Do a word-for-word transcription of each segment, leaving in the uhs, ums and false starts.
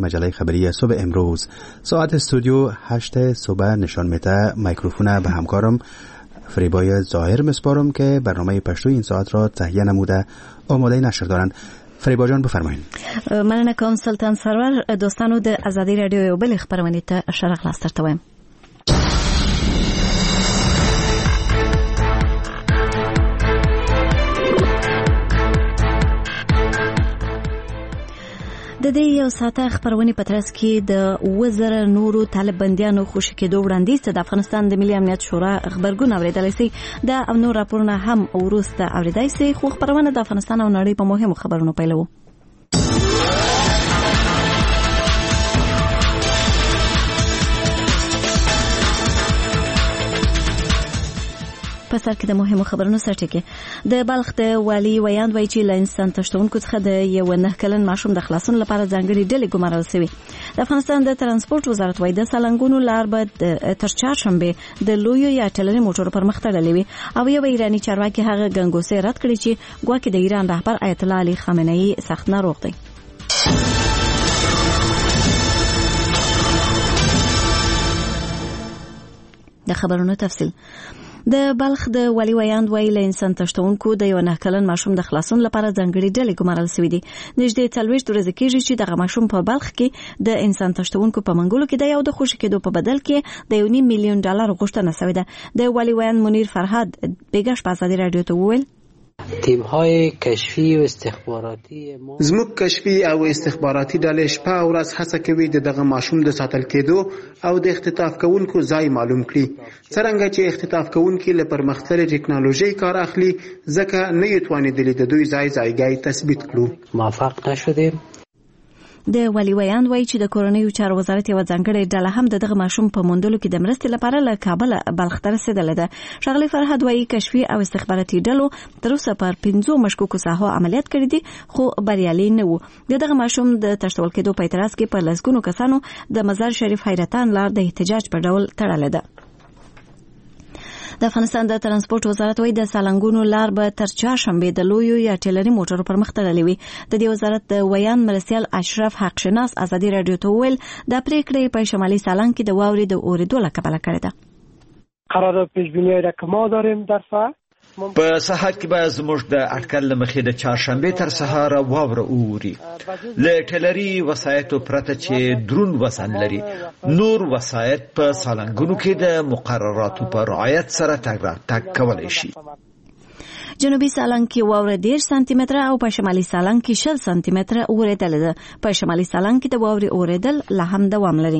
مجله خبری صبح امروز. ساعت استودیو هشت صبح نشان میده. میکروفون به همکارم فریبای ظاهر مسپارم که برنامه پشتو این ساعت را تهیه نموده آماده نشر دارن. فریبا جان بفرمایید. مننه کوم سلطان سرور. دوستانو د ازادي رادیو یو بل خبرونه ته شرح لاستر تویم. د دې یو ساعته خبرونه په ترڅ کې د وزیر نورو طالب بنديانو خوشی کېدو وړاندیز د افغانستان د ملي امنیت شورا خبرګون اوریدل سي د امنو راپورونه هم ورسته اوریدای سي. خو خبرونه د افغانستان او نړۍ په مهمو خبرونو پیلو. په سر کې د مهمو خبرونو سرټکی د بلخ د والی ویاند وایي چې له انسان تشتونکو څخه د یو نه کلن ماشوم د خلاصون لپاره ځانګړي ډلې ګمارل شوې. د افغانستان د ترانسپورت وزارت وایي د سالنګونو لار به تر چهارشنبه د لویو یا ټلري موټرو پر مخ تړلې وي او یو ایرانی چارواکي هغه ګنګوسې رد کړي چې ګواکې د ایران رهبر آیت الله علي خامنه‌ای سخت ناروغ دی. د خبرونو تفصیل. د بلخ د والی ویاند وایي له انسان تشتونکو د یو نه کلن ماشوم د خلاصون لپاره ځانګړي ډلې ګمارل شوې دي. نږدې څلوېښت ورځې کېږي چې دغه ماشوم په بلخ کې د انسان تشتونکو په منګولو کې د یو د خوشي کېدو په بدل کې د یو نیم میلیون ډالر غوښتنه شوې ده. د والی ویاند منیر فرهاد بیګش په ازادي رادیو ته وویل تیم های کشفی و استخباراتی زموږ کشفی او استخباراتي ډلې شپه او ورځ هڅه کوي د دغه ماشوم د ساتل کېدو او د اختطاف کوونکو ځای معلوم کړي. څرنګه چې اختطاف کوونکي له پرمختللې ټکنالوژي کار اخلي ځکه نه یې توانېدلې د دوی ځای ځایګی تثبیت کړو. موفق نشدیم. د والی ویاند وایي چې د کورنیو چارو وزارت یو ځانګړی ډله هم د دغه ماشوم په موندلو کې د مرستې لپاره له کابل بلخ ته رسېدلې ده. ښاغلي فرهاد وایي کشفي او استخباراتي ډلو تر اوسه پر پنځو مشکوکو ساحو عملیات کړي دي خو بریالي نه وو. د دغه ماشوم د تښتول کېدو په اعتراض کې په لسګونو کسانو د مزار شریف حیرتان لار د احتجاج په ډول تړلې ده. د افغانستان د ترانسپورت وزارت وایي د سالنګونو لار به تر چهارشنبه د لویو یا ټلري موټرو پر مخ تړلې وي. د دې وزارت د ویان مرسیال اشرف حق شناس ازادي رادیو ته وویل د پریکړې په شمالي سالنګ کې د واورې د اورېدو له کبله کړې ده. قرار پیش بینی را که ما داریم در ساعت په ساحه کې به زموږ د اټکل لمخې د چهارشنبه تر سهار واوره اوري. له ټلري وسایتو پرته چې درون وزن لري نور وسایت په سالنګونو کې د مقرراتو په رعایت سره تګ راتګ کولی شي. جنوبي سالنګ کې واوره ډېر سانتي متره او په شمالي سالنګ کې شل سانتي متره اورېدل ده. په شمالي سالنګ کې د واورې اورېدل لا هم دوام لري.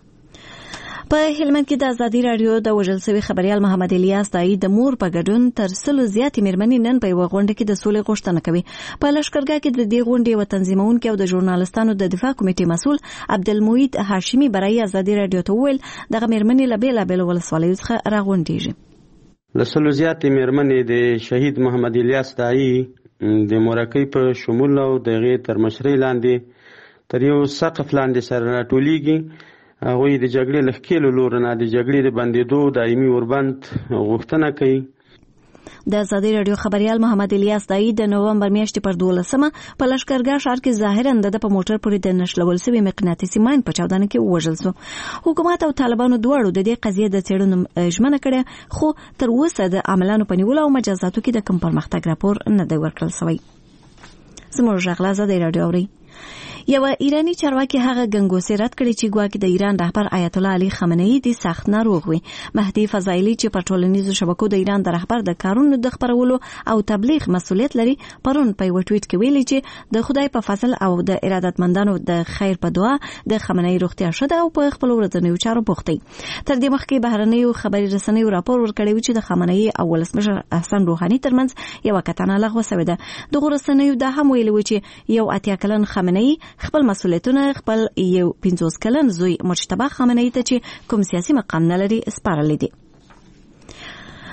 په هلمند کې د ازادي رادیو د وژل شوي خبريال محمد الیاس دای د مور په ګډون تر سلو زیاتې مېرمنې نن په یوه غونډه کې د سولې غوښتنه کوي. په لښکرګاه کې د دې غونډې یوه تنظیمونکې او د ژورنالستانو د دفاع کمیټې مسؤل عبدالموید هاشمي برای ازادي رادیو ته وویل دغه مېرمنې له بېلابېلو ولسوالیو څخه راغونډېږي. له سلو زیاتې مېرمنې د شهید محمد الیاس دای د مورکۍ په شمول او د هغې تر مشرۍ لاندې تر یو سقف لاندې سره راټولیږي. هغوی د جګړې له ښکېلو لورو نه د جګړې د بندېدو دایمي اوربند غوښتنه کوي. د ازادي رادیو خبريال محمد الیاس دای د نومبر میاشتې پر دولسمه په لښکرګاه ښار کې ظاهرا د په موټر پورې د نښلول شوي مقناطیسي ماین په چاودنه کې ووژل شو. حکومت او طالبانو دواړو د دې قضیې د څېړنو ژمنه کړې خو تر اوسه د عاملانو په نیولو او مجازاتو کې د کوم پرمختګ راپور نه دی ورکړل شوی. زموږ غږ له ازادي رادیو اوري. یو ایرانی چارواکي هغه ګنګوسې رد کړي چې ګواکې د ایران رهبر آیت الله علي خامنه‌ای د سخت ناروغ وي. مهدي فضایلی چې په ټولنیزو شبکو د ایران د رهبر د کارونو د خپرولو او تبلیغ مسؤلیت لري پرون په یو ټویټ کې ویلي چې د خدای په فضل او د ارادتمندانو د خیر په دعا د خامنه‌ای روغتیا ښه ده او په خپل ورځنیو چارو بوخت دی. تر دې مخکې بهرنیو خبري رسنیو راپور ورکړی و چې د خامنه‌ای او ولسمشر حسن روحاني ترمنځ یو کتنه لغوه شوې ده. د رسنیو دا هم ویلي و چې یو اتیا کلن خامنه‌ای خپل مسؤلیتونه خپل یو پنځوس کلن زوی مجتبی خامنه‌ای ته چې کوم سیاسي مقام نه لري سپارلی دي.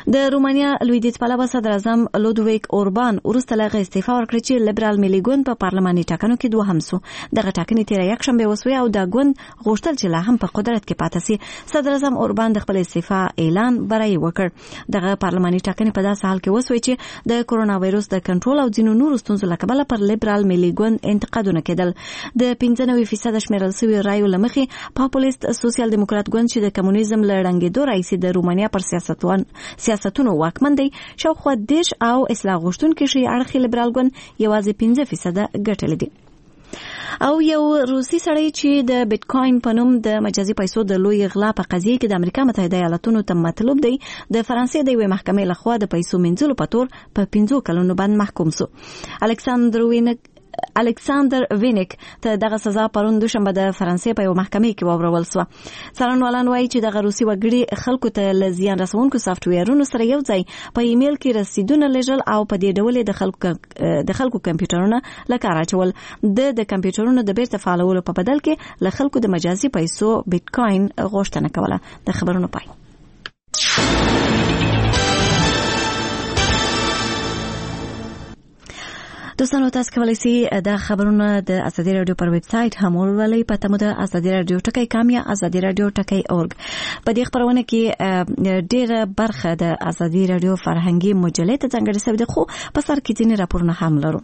د رومانیا لویدیځ پلوه صدر اعظم لودویک اوربان وروسته له هغې استعفا ورکړه چې لیبرال ملي ګوند په پارلماني ټاکنو کې دوهم سو. دغه ټاکنې تېره یکشنبه وسوې او د ګوند غوښتل چې لا هم په قدرت کې پاتې سي. صدر اعظم اوربان د خپل استعفا اعلان برای وکړ. دغه پارلماني ټاکنې په داسې حال کې وسوې چې د کرونا وایروس د کنټرول او ځینو نورو ستونزو له کبله پر لیبرال ملي ګوند انتقادونه کېدل. د پنځه نوي فیصده شمیرل شوي رایو له مخې پاپولیست سوسیال دیموکرات ګوند چې د کمونیزم له ړنګېدو راهیسې د رومانیا پر سیاستوان سیاستونو واکمن دی شاوخوا دېرش او اصلاح غوښتونکي شي اړخي لیبرال ګوند یوازې پنځه فیصده ګټلې دي. او یو روسي سړی چې د بیت کوین په نوم د مجازي پیسو د لوی غلا په قضیه کې د امریکا متحده ایالاتونو ته مطلوب دی د فرانسې د یوې محکمې لخوا د پیسو منځلو په تور په پنځو کلونو باندې محکوم سو. الکساندر وینک الکساندر وینک ته دغه سزا پرون دوشنبه د فرانسې په یو محکمې کې واورول سو. څارنوالان وایي چې دغه روسي وګړي خلکو ته له زیان رسونکو سافټویرونو سره یو ځای په ایمیل کې رسیدونه لېږل او په دې ډول د خلکو د خلکو کمپیوټرونه له کار اچول. د د کمپیوټرونو د بیرته فعالولو په بدل کې له خلکو د مجازي پیسو بیت کوین غوښتنه کوله. د خبرونو پای. دوستانو تاسو کولی شئ د خبرونو د ازادي رادیو پر ویب سټ هم ولولئ په تمو د ازادي رادیو ټکی کام یا ازادي رادیو ټکی اورګ. په دې خبرونه کې ډیره برخه د ازادي رادیو فرهنګي مجلې ته ځانګړې شوې ده خو په سر کې ځینې راپورونه هم لرو.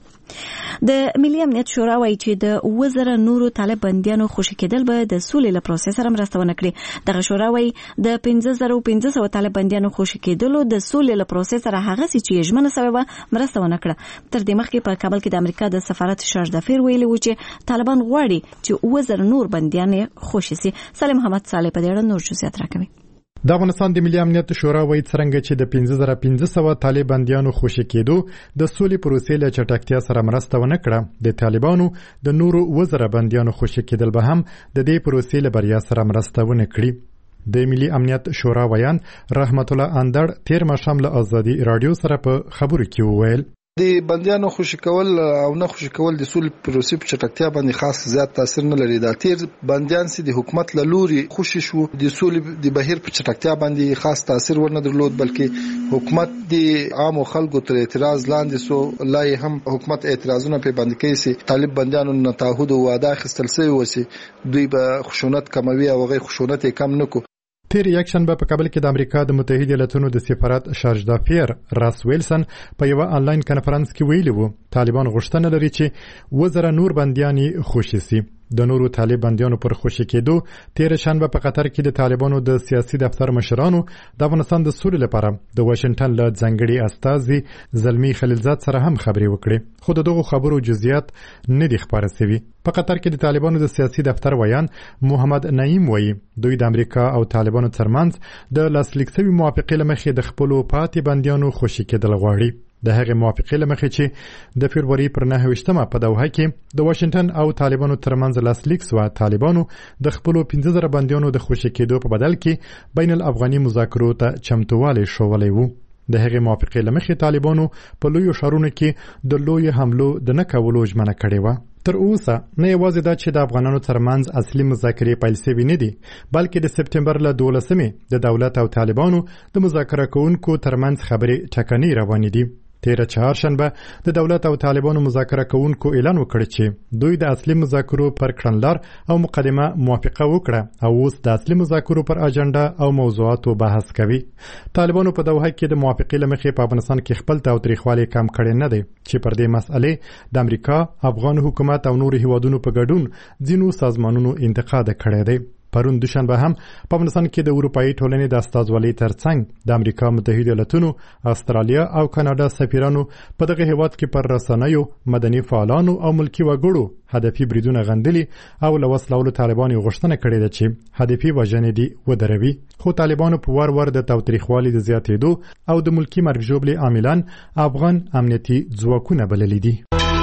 د ملي امنیت شورا وایي چې د وزره نورو طالب بندیانو خوشي کېدل به د سولې له پروسس سره مرسته ونه کړي. دغه شورا وایي د پنځه زره پنځه سوه طالب بندیانو خوشي کېدلو د سولې له پروسس سره هغه چې ژمنه شوې وه مرسته ونه کړه. تر دې مخکې په کابل کې د امریکا د سفارت شارج دفیر ویلي و چې طالبان غواړي چې وزر نور بندیان خوشي سي. سلیم محمد صالح په دې اړه نور جزئیات راکوي. د افغانستان د ملي امنیت شورا وایي څرنګه چې د پنځه زره پنځه سوه طالب بندیانو خوشي کېدو د سولې پروسې له چټکتیا سره مرسته ونه کړه، د طالبانو د نورو وزره بندیانو خوشي کېدل به هم د دې پروسې له بریا سره مرسته ونه کړي. د ملي امنیت شورا ویان رحمت الله اندړ تیر ماښام له ازادي رادیو سره په خبرو کې وویل د بندیانو خوشي کول او نه خوشي کول د سولې پروسې په چټکتیا باندې خاص زیات تاثیر نه لري. دا تیر بندیان سي د حکومت له لوري خوشي شو د سولې د بهیر په چټکتیا باندې خاص تاثیر ورنه درلود، بلکې حکومت د عام خلکو تر اعتراض لاندې سو. لای هم حکومت اعتراضونه په باندې کوي سي طالب بندیانو نه تعهد او وعده خستل سوی وسی دوی به خشونت کموي او غي خشونت کم نکو. تیر یک شنبه په کابل کې د امریکا د متحده ایالاتونو د سفارت شارج دافیر راس ویلسن په یو آنلاین کانفرنس کې ویلي وو طالبان غوښتنه لري چې وزره نور بندیان خوشي سي. د نورو طالب بندیانو پر خوشي کېدو تیر شنبه په قطر کې د طالبانو د سیاسي دفتر مشرانو د افغانستان د سولې لپاره د واشنگټن له ځانګړي استازي زلمی خلیلزاد سره هم خبرې وکړې، خو دغه خبرو جزئیات نه دي خبره شوي. په قطر کې د طالبانو د سیاسي دفتر ویان محمد نعیم وایي دوی د امریکا او طالبانو ترمنځ د لاسلیک شوي موافقې له مخې د خپلو پاتې بندیانو خوشي کېدل غواړي. د هغې موافقې له مخې چې د فبروري پر نهه ویشتمه په دوحه کې د واشنگټن او طالبانو ترمنځ لاسلیک سوه، طالبانو د خپلو پنځه زره بندیانو د خوشي کېدو په بدل کې بین الافغاني مذاکرو ته چمتووالی ښوولی و. د هغې موافقې له مخې طالبانو په لویو ښارونو کې د لویو حملو د نه کولو ژمنه کړې وه. تر اوسه نه یوازې دا چې د افغانانو ترمنځ اصلي مذاکرې پیل شوي نه دي، بلکې د سپتمبر له دولسمې د دولت او طالبانو د مذاکره کوونکو ترمنځ خبرې ټکنۍ روانې دي. تیره چهارشنبه د دولت او طالبانو مذاکره کوونکو اعلان وکړ چې دوی د اصلي مذاکرو پر کړنلار او مقدمه موافقه وکړه او اوس د اصلي مذاکرو پر اجنډا او موضوعاتو بحث کوي. طالبانو په دوحه کې د موافقې له مخې په افغانستان کې خپل تاوتریخوالی کم کړی نه دی چې پر دې مسئلې د امریکا، افغان حکومت او نورو هیوادونو په ګډون ځینو سازمانونو انتقاد کړی دی. پرون دوشنبه هم په افغانستان کې د اروپایي ټولنې د استازولۍ ترڅنګ د امریکا متحده ایالاتونو، استرالیا او کاناډا سفیرانو په دغه هیواد کې پر رسنیو، مدني فعالانو او ملکي وګړو هدفي بریدونه غندلي او له وسلو طالبان غوښتنه کړې ده چې هدفي وژنې دي ودروي. خو طالبانو په وار وار د تاوتریخوالي د زیاتېدو او د ملکي مرګ ژوبلې عاملان افغان امنیتي ځواکونه بللي دي.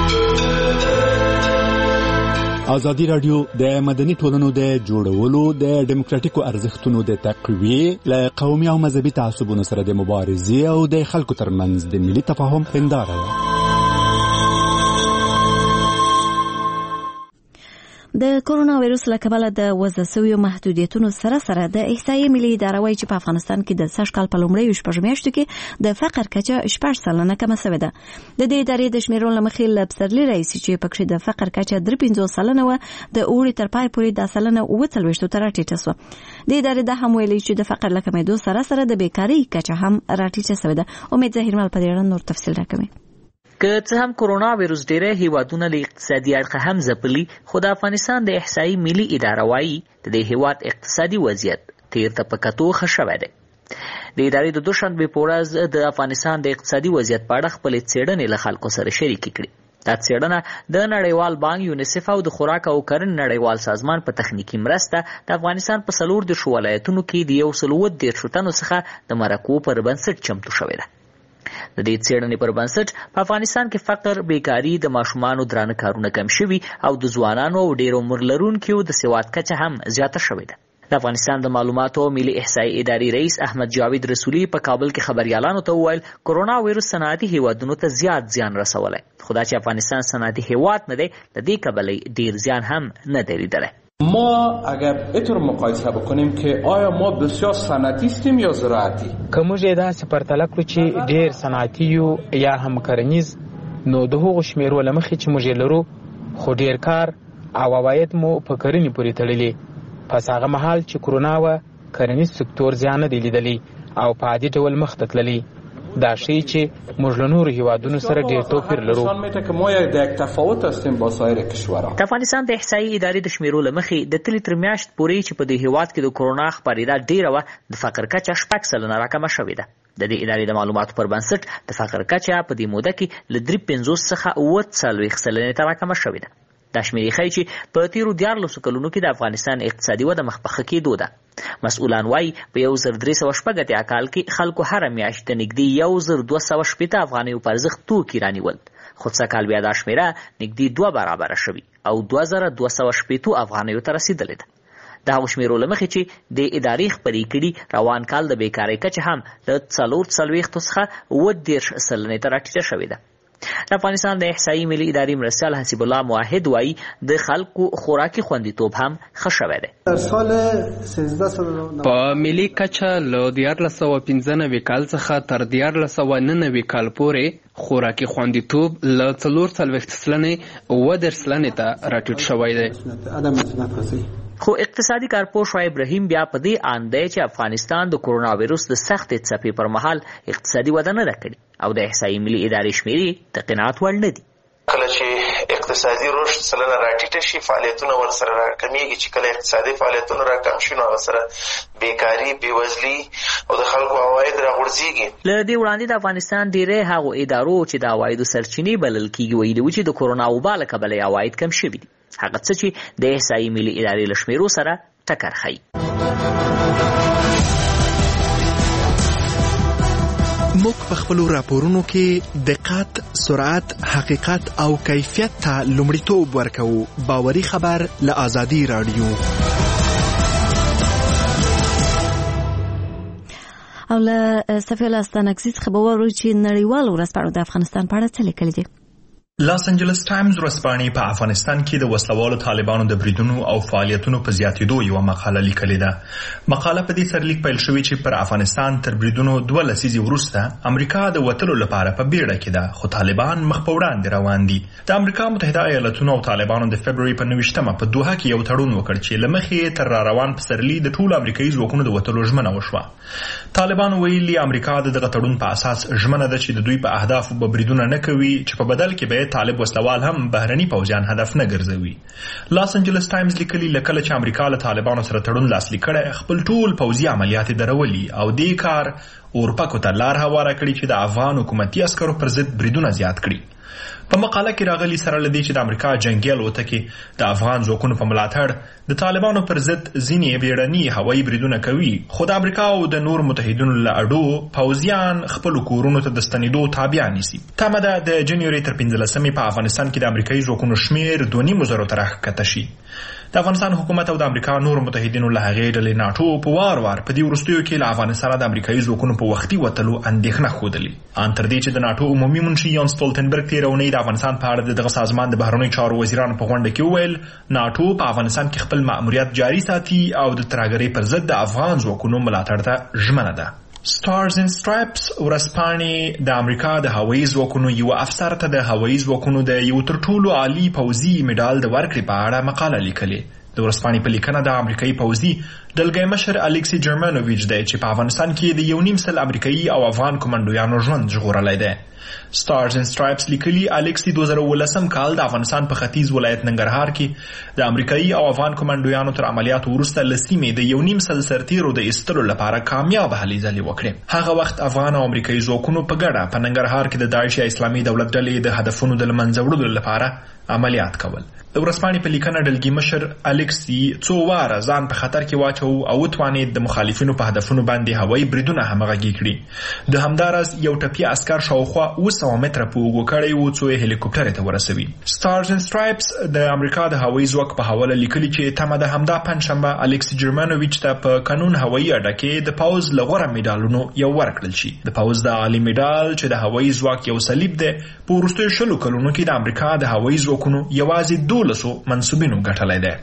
ازادي رادیو د مدني ټولنو د جوړولو، د ډیموکراټیکو ارزښتونو د تقویې، له قومي او مذهبي تعصبونو سره د مبارزې او د خلکو ترمنځ د ملي تفاهم هنداره ده. د کورونا وایروس له کبله د وضع شویو محدودیتونو سره سره د احصایې ملي اداره وایي چې په افغانستان کې د سږ کال په لومړیو شپږ میاشتو کې د فقر کچه شپږ سلنه کمه شوې ده. د دې ادارې د شمیرو له مخې له پسرلي راهیسې چې پکې د فقر کچه درې پنځوس سلنه وه، د اوړي تر پای پورې دا سلنه اووه څلوېښتو ته راټیټه شوه. د ادارې دا هم ویلي چې د فقر له کمېدو سره سره د بیکارۍ کچه هم راټیټه شوې ده. امید ظهیرمل په دې اړه نور تفصیل راکوي. که څه هم کورونا وایروس ډیری هیوادونه له اقتصادي اړخه هم ځپلي، خو د افغانستان د احصایي ملي اداره وایي د دې هیواد اقتصادي وضعیت تیر ته په کتو ښه شوی دی. د ادارې د دوشنبې په ورځ د افغانستان د اقتصادي وضعیت په اړه خپلې څېړنې له خلکو سره شریکې کړې. دا څېړنه د نړیوال بانک، یونیسف او د خوراک او کرنې نړیوال سازمان په تخنیکي مرسته د افغانستان په څلور دېرشو ولایتونو کې د یو سل اووه دېرشو تنو څخه د مرکو پر بنسټ چمتو شوې ده. د دې څېړنې پر بنسټ په افغانستان کې فقر، بیکاري، د ماشومانو درانه کارونه کم شوي او د ځوانانو او ډېر عمر لرونکو د سواد کچه هم زیاته شوې ده. د افغانستان د معلوماتو او ملي احصایې ادارې رئیس احمد جاوید رسولي په کابل کې خبریالانو ته وویل کورونا وایروس صنعتي هیوادونو ته زیات زیان رسولی، خو دا چې افغانستان صنعتي هیواد نه دی، د دې کبله ډېر زیان هم نه دی لیدلی. ما اگر اینطور مقایسه بکنیم که آیا ما بسیار صنعتی هستیم یا زراعتی؟ که موږ یې داسې پرتله کړو چې ډېر صنعتي یو یا هم کرنیز، نو د هغو شمیرو له مخې چې موږ یې لرو، خو ډېر کار او عواید مو په کرنې پورې تړلي. پس هغه مهال چې کورونا وه، کرنیز سکتور زیان نه دی لیدلی او په عادي ډول مخ ته تللی. دا ښیي چې موږ له نورو هیوادونو سره ډېر توپیر لرو. د افغانستان د احصایې ادارې د شمیرو له مخې د تلې تر میاشت پورې چې په دې هیواد کې د کورونا خپرېدا ډېره وه، د فقر کچه شپږ سلنه راکمه شوې ده. د دې ادارې د معلوماتو پر بنسټ د فقر کچه په دې موده کې له درې پنځوس څخه اووه څلوېښت سلنې ته راکمه شوې ده. دا شمیرې ښیي چې په تیرو دیارلسو کلونو کې د افغانستان اقتصادي وده مخ په ښه کېدو ده. مسؤلان وایي په یو زر درې سوه شپږ اتیا کال کې خلکو هره میاشت د نږدې یو زر دوه سوه شپېته افغانیو په ارزښت توکي رانیول، خو څه کال بیا دا شمیره نږدې دوه برابره شوي او دوه زره دوه سوه شپېتو افغانیو ته رسېدلې ده. د هغو شمیرو له مخې چې د ادارې خپرې کړي، روان کال د بیکارۍ کچه هم له څلور څلوېښتو څخه اووه دېرش سلنې ته راټیټه شوې ده. د افغانستان د احصایي ملي ادارې مرستیال حسیب الله موحد وایي د خلکو خوراکي خوندیتوب هم ښه شوی دی. په ملي کچه له دیارلس سوه پنځه نوي کال څخه تر دیارلس سوه نهه نوي کال پورې خوراکي خوندیتوب له څلور څلوېښت سلنې اووه دېرش سلنې ته راټیټ شوی دی. خو اقتصادي کارپوه شعیب رحیم بیا په دې اند دی چې افغانستان د کورونا وایروس د سختې څپې پر مهال اقتصادي وده نه ده کړې او د احصایي ملي ادارې شمیرې د قناعت وړ نه دي. کله چې اقتصادي رشد سلنه راټیټه شي، فعالیتونه ورسره راکمیږي. چې کله اقتصادي فعالیتونه راکم شي، نو هغه سره بیکاري، بېوزلي او د خلکو عواید راغورځېږي. له دې وړاندې د افغانستان ډېری هغو ادارو چې د عوایدو سرچینې بلل کېږي ویلي وو چې د کورونا وبا له کبله عواید کم شوي دي، هغه څه چې د احصایي ملي ادارې له شمیرو سره ټکر ښیي. موږ په خپلو راپورونو کې دقت، سرعت، حقیقت او کیفیت ته لومړیتوب ورکوو. باوري خبر له آزادي راډیو. او له صفیه لاستانکزي څخه به واورو چې نړیوالو ورځپاڼو د افغانستان په اړه څه لیکلي دي. لاس انجلس ټایمز ورځپاڼې په افغانستان کې د وسلوالو طالبانو د بریدونو او فعالیتونو په زیاتېدو یوه مقاله لیکلې ده. مقاله په دې سرلیک پیل شوې چې پر افغانستان تر بریدونو دوه لسیزې وروسته امریکا د وتلو لپاره په بیړه کې ده، خو طالبان مخ په وړاندې روان دي. د امریکا متحده ایالتونو او طالبانو د فبروري په نویشتمه په دوحه کې یو تړون وکړ چې له مخې تر را روان پسرلي د ټولو امریکایي ځواکونو د وتلو ژمنه وشوه. طالبانو ویلي امریکا د دغه تړون په اساس ژمنه ده چې د دوی په اهدافو به بریدونه نه کوي، چې په بدل کې به طالب وسلوال هم بهرني پوځیان هدف نه ګرځوي. لاس انجلس ټایمز لیکلي لکه چې امریکا له طالبانو سره تړون لاسلیک کړی، خپل ټول پوځي عملیات درولي او دې کار اورپکو ته لار هواره کړي چې د افغان حکومتي عسکرو پر ضد بریدونه زیات کړي. په مقاله کې راغلي سره لدی چې د امریکا جنگي الوتکې د افغان ځواکونو په ملاتړ د طالبانو پر ضد ځینې بیړني هوایي بریدونه کوي، خو د امریکا او د نور متحدینو له اډو پوځیان خپل کورونو ته د ستنېدو تابع نیسي. تمه ده د جنوري تر پنځلسمې په افغانستان کې د امریکایي ځواکونو شمیر دوه نیم زرو ته راښکته شي. د د افغانستان حکومت او د امریکا نور متحدینو له هغې ډلې ناټو په وار وار په دې وروستیو کې له افغانستانه د امریکایي ځواکونو په وختي وتلو اندېښنه ښودلې، ان تر دې چې د ناټو عمومي منشي یان سټولټنبرګ تېره اونۍ د افغانستان په اړه د دغه سازمان د بهرنیو چارو وزیرانو په غونډه کې وویل ناټو په افغانستان کې خپل مأموریت جاري ساتي او د ترهګرۍ پر ضد د افغان ځواکونو ملاتړ ته ژمنه ده. Stars and Stripes ورځپاڼې د امریکا د هوایي ځواکونو یو افسر ته د هوایي ځواکونو د یو تر ټولو عالي پوځي میډال د ورکړې په اړه مقاله لیکلې. د ورځپاڼې په لیکنه د امریکایي پوځي ډلګۍ مشر الیکسی جرمانوویچ دی چې په افغانستان کې د یو نیم سل امریکایي او افغان کمانډویانو ژوند ژغورلی دی. Stars and Stripes لیکلي الیکسی دوه زره اوولسم کال د افغانستان په ختیځ ولایت ننګرهار کې د امریکایي او افغان کمانډویانو تر عملیاتو وروسته له سیمې د یو نیم سل سرتیرو د ایستلو لپاره کامیابه هلې ځلې وکړې. هغه وخت افغان او امریکایي ځواکونو په ګډه په ننګرهار کې د داعش یا اسلامي دولت ډلې د هدفونو د له منځه وړلو لپاره عملیات کول. د ورځپاڼې په لیکنه ډلګي مشر الیکسی څو واره ځان په خطر کې واچو او وتوانید د مخالفینو په هدفونو باندې هوایي بریدونه همغږي کړي. د همداراز یو ټپي عسکر شاوخوا اوه سوه متره په اوږو کړی و څو یې هلیکوپټر ته ورسوي. Stars and Stripes د امریکا د هوایي ځواک په حواله لیکلي چې تمه د همدا پنجشنبه الیکسی جرمانوویچ ته په قانون هوایي اډه کې د پوځ له غوره میډالونو یو ورکړل شي. د پوځ د عالي میډال چې د هوایي ځواک یو صلیب دی په وروستیو شلو کلونو کې د امریکا د هوایي ځواکونو یوازې دولسو منصوبینو ګټلی دی.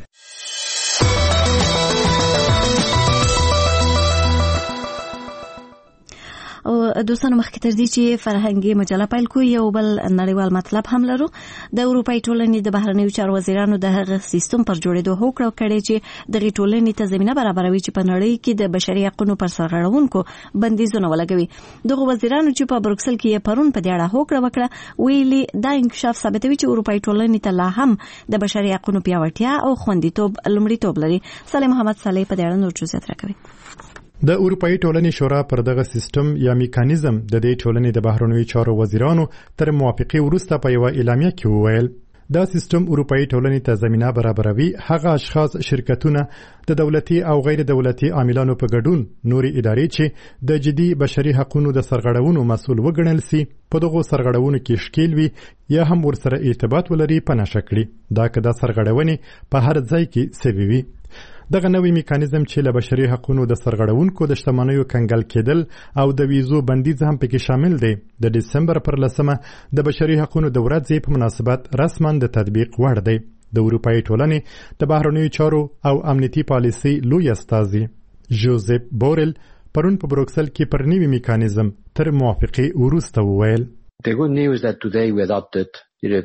او دوستانو مخکې تر دې چې فرهنګي مجله پیل کوو یو بل نړیوال مطلب هم لرو. د اروپایي ټولنې د بهرنیو چارو وزیرانو د هغه سیستم پر جوړېدو هوکړه کړې چې دغه ټولنې ته زمینه برابروي چې په نړۍ کې د بشري حقوقو پر سرغړونکو بندیزونه ولګوي. دغه وزیرانو چې په بروکسل کې پرون په دې اړه هوکړه وکړه ویلي دا انکشاف ثابتوي چې اروپایي ټولنې ته لا هم د بشري حقوقو پیاوړتیا او خوندیتوب لومړیتوب لري. صالح محمد صالح په دې اړه نور جزئیات راکوي. د اروپایي ټولنې شورا پر دغه سیستم یا میکانیزم د دې ټولنې د بهرنیو چارو وزیرانو تر موافقه وروسته په یو اعلامیه کې وویل دا سیستم اروپایي ټولنې ته زمینه برابروي هغه اشخاص شرکتونه د دولتي او غیر دولتي عاملانو په ګډون نوري ادارې چې د جدي بشري حقوقو د سرغړونو مسؤل وګڼل سي په دغه سرغړونو کې شکیل وي یا هم ورسره ارتباط ولري په نشه کړي دا که د سرغړونې په هر ځای کې سوي وي. دغه نوی میکانیزم چې له بشري حقوقو د سرغړونکو د شتمنیو کنګل کېدل او د ویزو بندیز هم پکې شامل دی د دسمبر پر لسمه د بشري حقوقو د ورځې په مناسبت رسما د تطبیق وړ دی. د اروپایي ټولنې د بهرنیو چارو او امنیتي پالیسي لوی استازي جوزف بورل پرون په بروکسل کې پر نوی میکانیزم تر موافقه وروسته وویل The good news that today we adopted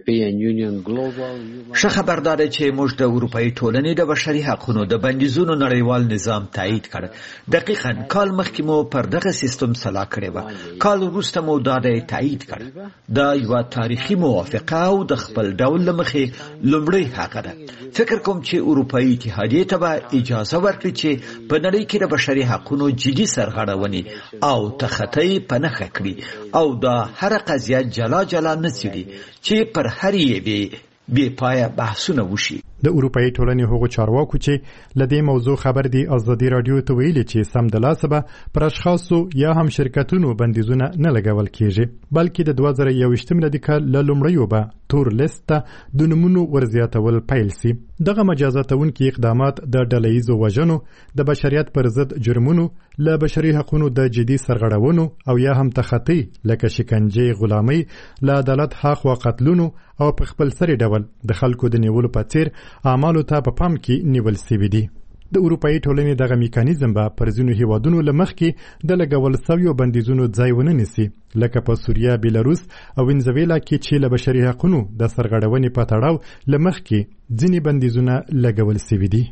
ښه خبر دا دی چې موږ د اروپایي ټولنې د بشري حقوقو د بندیزونو نړیوال نظام تایید کړ. دقیقاً کال مخکې مو پر دغه سیستم صلاح کړې وه، کال وروسته مو دا دی تایید کړ. دا یوه تاریخي موافقه او د خپل ډول له مخې لومړی هغه ده. فکر کوم چې اروپایي اتحادیې ته به اجازه ورکړي چې په نړۍ کې د بشري حقوقو جدي سرغړونې او تخطی په نښه کړي او دا هر قضیه جلا جلا نه څېړي چې پر هر یوې بې پایه بحثونه وشي. د اروپایي ټولنې هغو چارواکو چې له دې موضوع خبر دي ازادي رادیو ته ویلي چې سمدلاسه به پر اشخاصو یا هم شرکتونو بندیزونه نه لګول کیږي بلکې د دوه زره یوویشتم میلادي کال له لومړیو به تور لیست ته د نومونو ورزیاتول پیل سي. دغه مجازاتونکي اقدامات د ډلهییزو وژنو د بشریت پر ضد جرمونو له بشري حقوقو د جدي سرغړونو او یا هم تخطی لکه شکنجې غلامۍ له عدالت هاخوا قتلونو او په خپل سری ډول د خلکو د نیولو په څیر اعمالو ته په پام کې نیول سوي دي. د اروپایي ټولنې دغه میکانیزم به پر ځینو هیوادونو له مخکې د لګول سویو بندیزونو ځای ونه نیسي لکه په سوریه، بیلاروس او وینزویلا کې چې له بشري حقوقو د سرغړونې په تړاو له مخکې ځینې بندیزونه لګول سوي دي.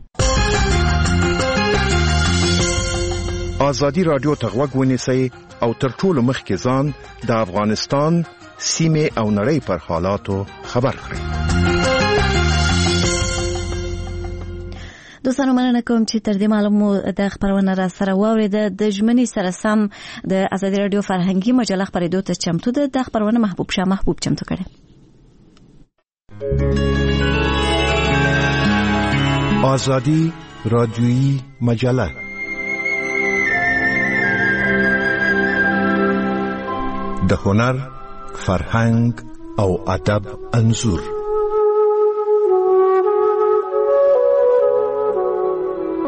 آزادي رادیو ته غوږ ونیسئ او تر ټولو مخکې ځان د افغانستان سیمې او نړۍ پر حالاتو خبر کړئ. دوستانو مننه کوم چې تر دې معلومو د خبرونه را سره واورېده. د ژمنې سره سم د آزادي رادیو فرهنګي مجله خبرېدو ته چمتو ده. د خبرونه محبوب شاه محبوب چمتو کړي. آزادی رادیویی مجله د هنر، فرهنګ او ادب انځور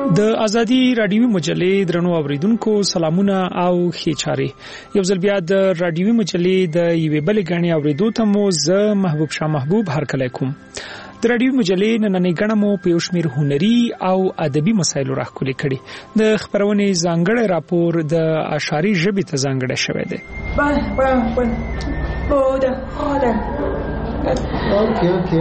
د ازادي رادیوي مجلې درنو اوریدونکو سلامونه او ښې چارې. یو ځل بیا د رادیوي مجلې د یوې بلې غاڼې اوریدو ته مو زه محبوب شاه محبوب هرکلی کوم. د رادیوي مجلې نننۍ غاڼه مو په یو شمېر هنري او ادبي مسایلو راښکلې کړې. د خپرونې ځانګړی راپور د اشعاري ژبې ته ځانګړی شوی دی. اوکې اوکې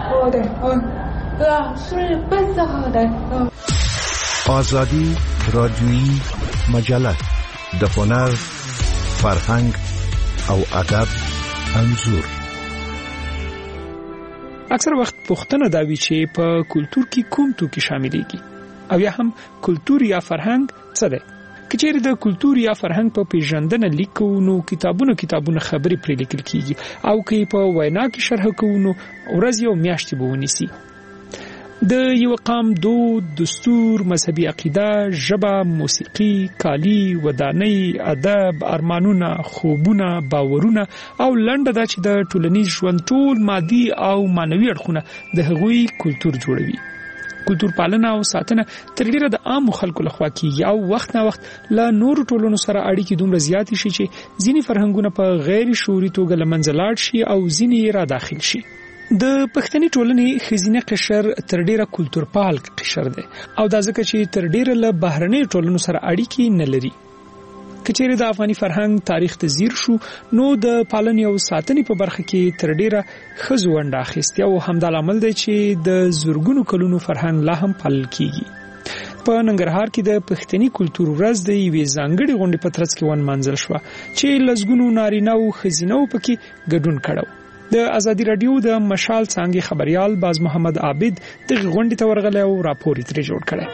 اوکې آزادی رادیویی مجله د هنر، فرهنګ او ادب انځور. اکثر وخت پوښتنه دا وي چې په کلتور کې کوم توکي شاملېږي او یا هم کلتور یا فرهنګ څه دی. که چیرې د کلتور یا فرهنګ په پیژندنه لیکو نو کتابونو کتابونه خبرې پرې لیکل کیږي او که په وینا کې شرح کوو نو ورځ یو میاشتې به ونیسي. د یو قام دود، دستور، مذهبي عقیده، ژبه، موسیقي، کالی، ودانۍ، ادب، ارمانونه، خوبونه، باورونه او لنډه دا چې د ټولنیز ژوند ټول مادي او معنوي اړخونه د هغوی کلتور جوړوي. کلتور پالنه او ساتنه تر ډیره د عامو خلکو لخوا کیږي او وخت نه وخت له نورو ټولنو سره اړیکې دومره زیاتې شي چې ځینې فرهنګونه په غیر شعوري توګه له منځه لاړ شي او ځینې یې را داخل شي. د پښتني ټولنې ښځینه قشر تر ډیره کلتور پال قشر دی او دا ځکه چې تر ډیره له بهرنۍ ټولنو سره اړیکې نه لري. که چیرې د افغاني فرهنګ تاریخ ته ځیر شو نو د پالنې او ساتنې په برخه کې تر ډیره ښځو ونډه اخیستې او همدا لامل دی چې د زرګونو کلونو فرهنګ لا هم پالل کیږي. په ننګرهار کې د پښتني کلتور ورځ د یوې ځانګړې غونډې په ترڅ کې ونمانځل شوه چې لسګونو نارینه او ښځینه پکې ګډون کړو. د ازادي رادیو د مشال څانګې خبريال باز محمد عابد دغه غونډې ته ورغلی او راپور یې ترې جوړ کړی.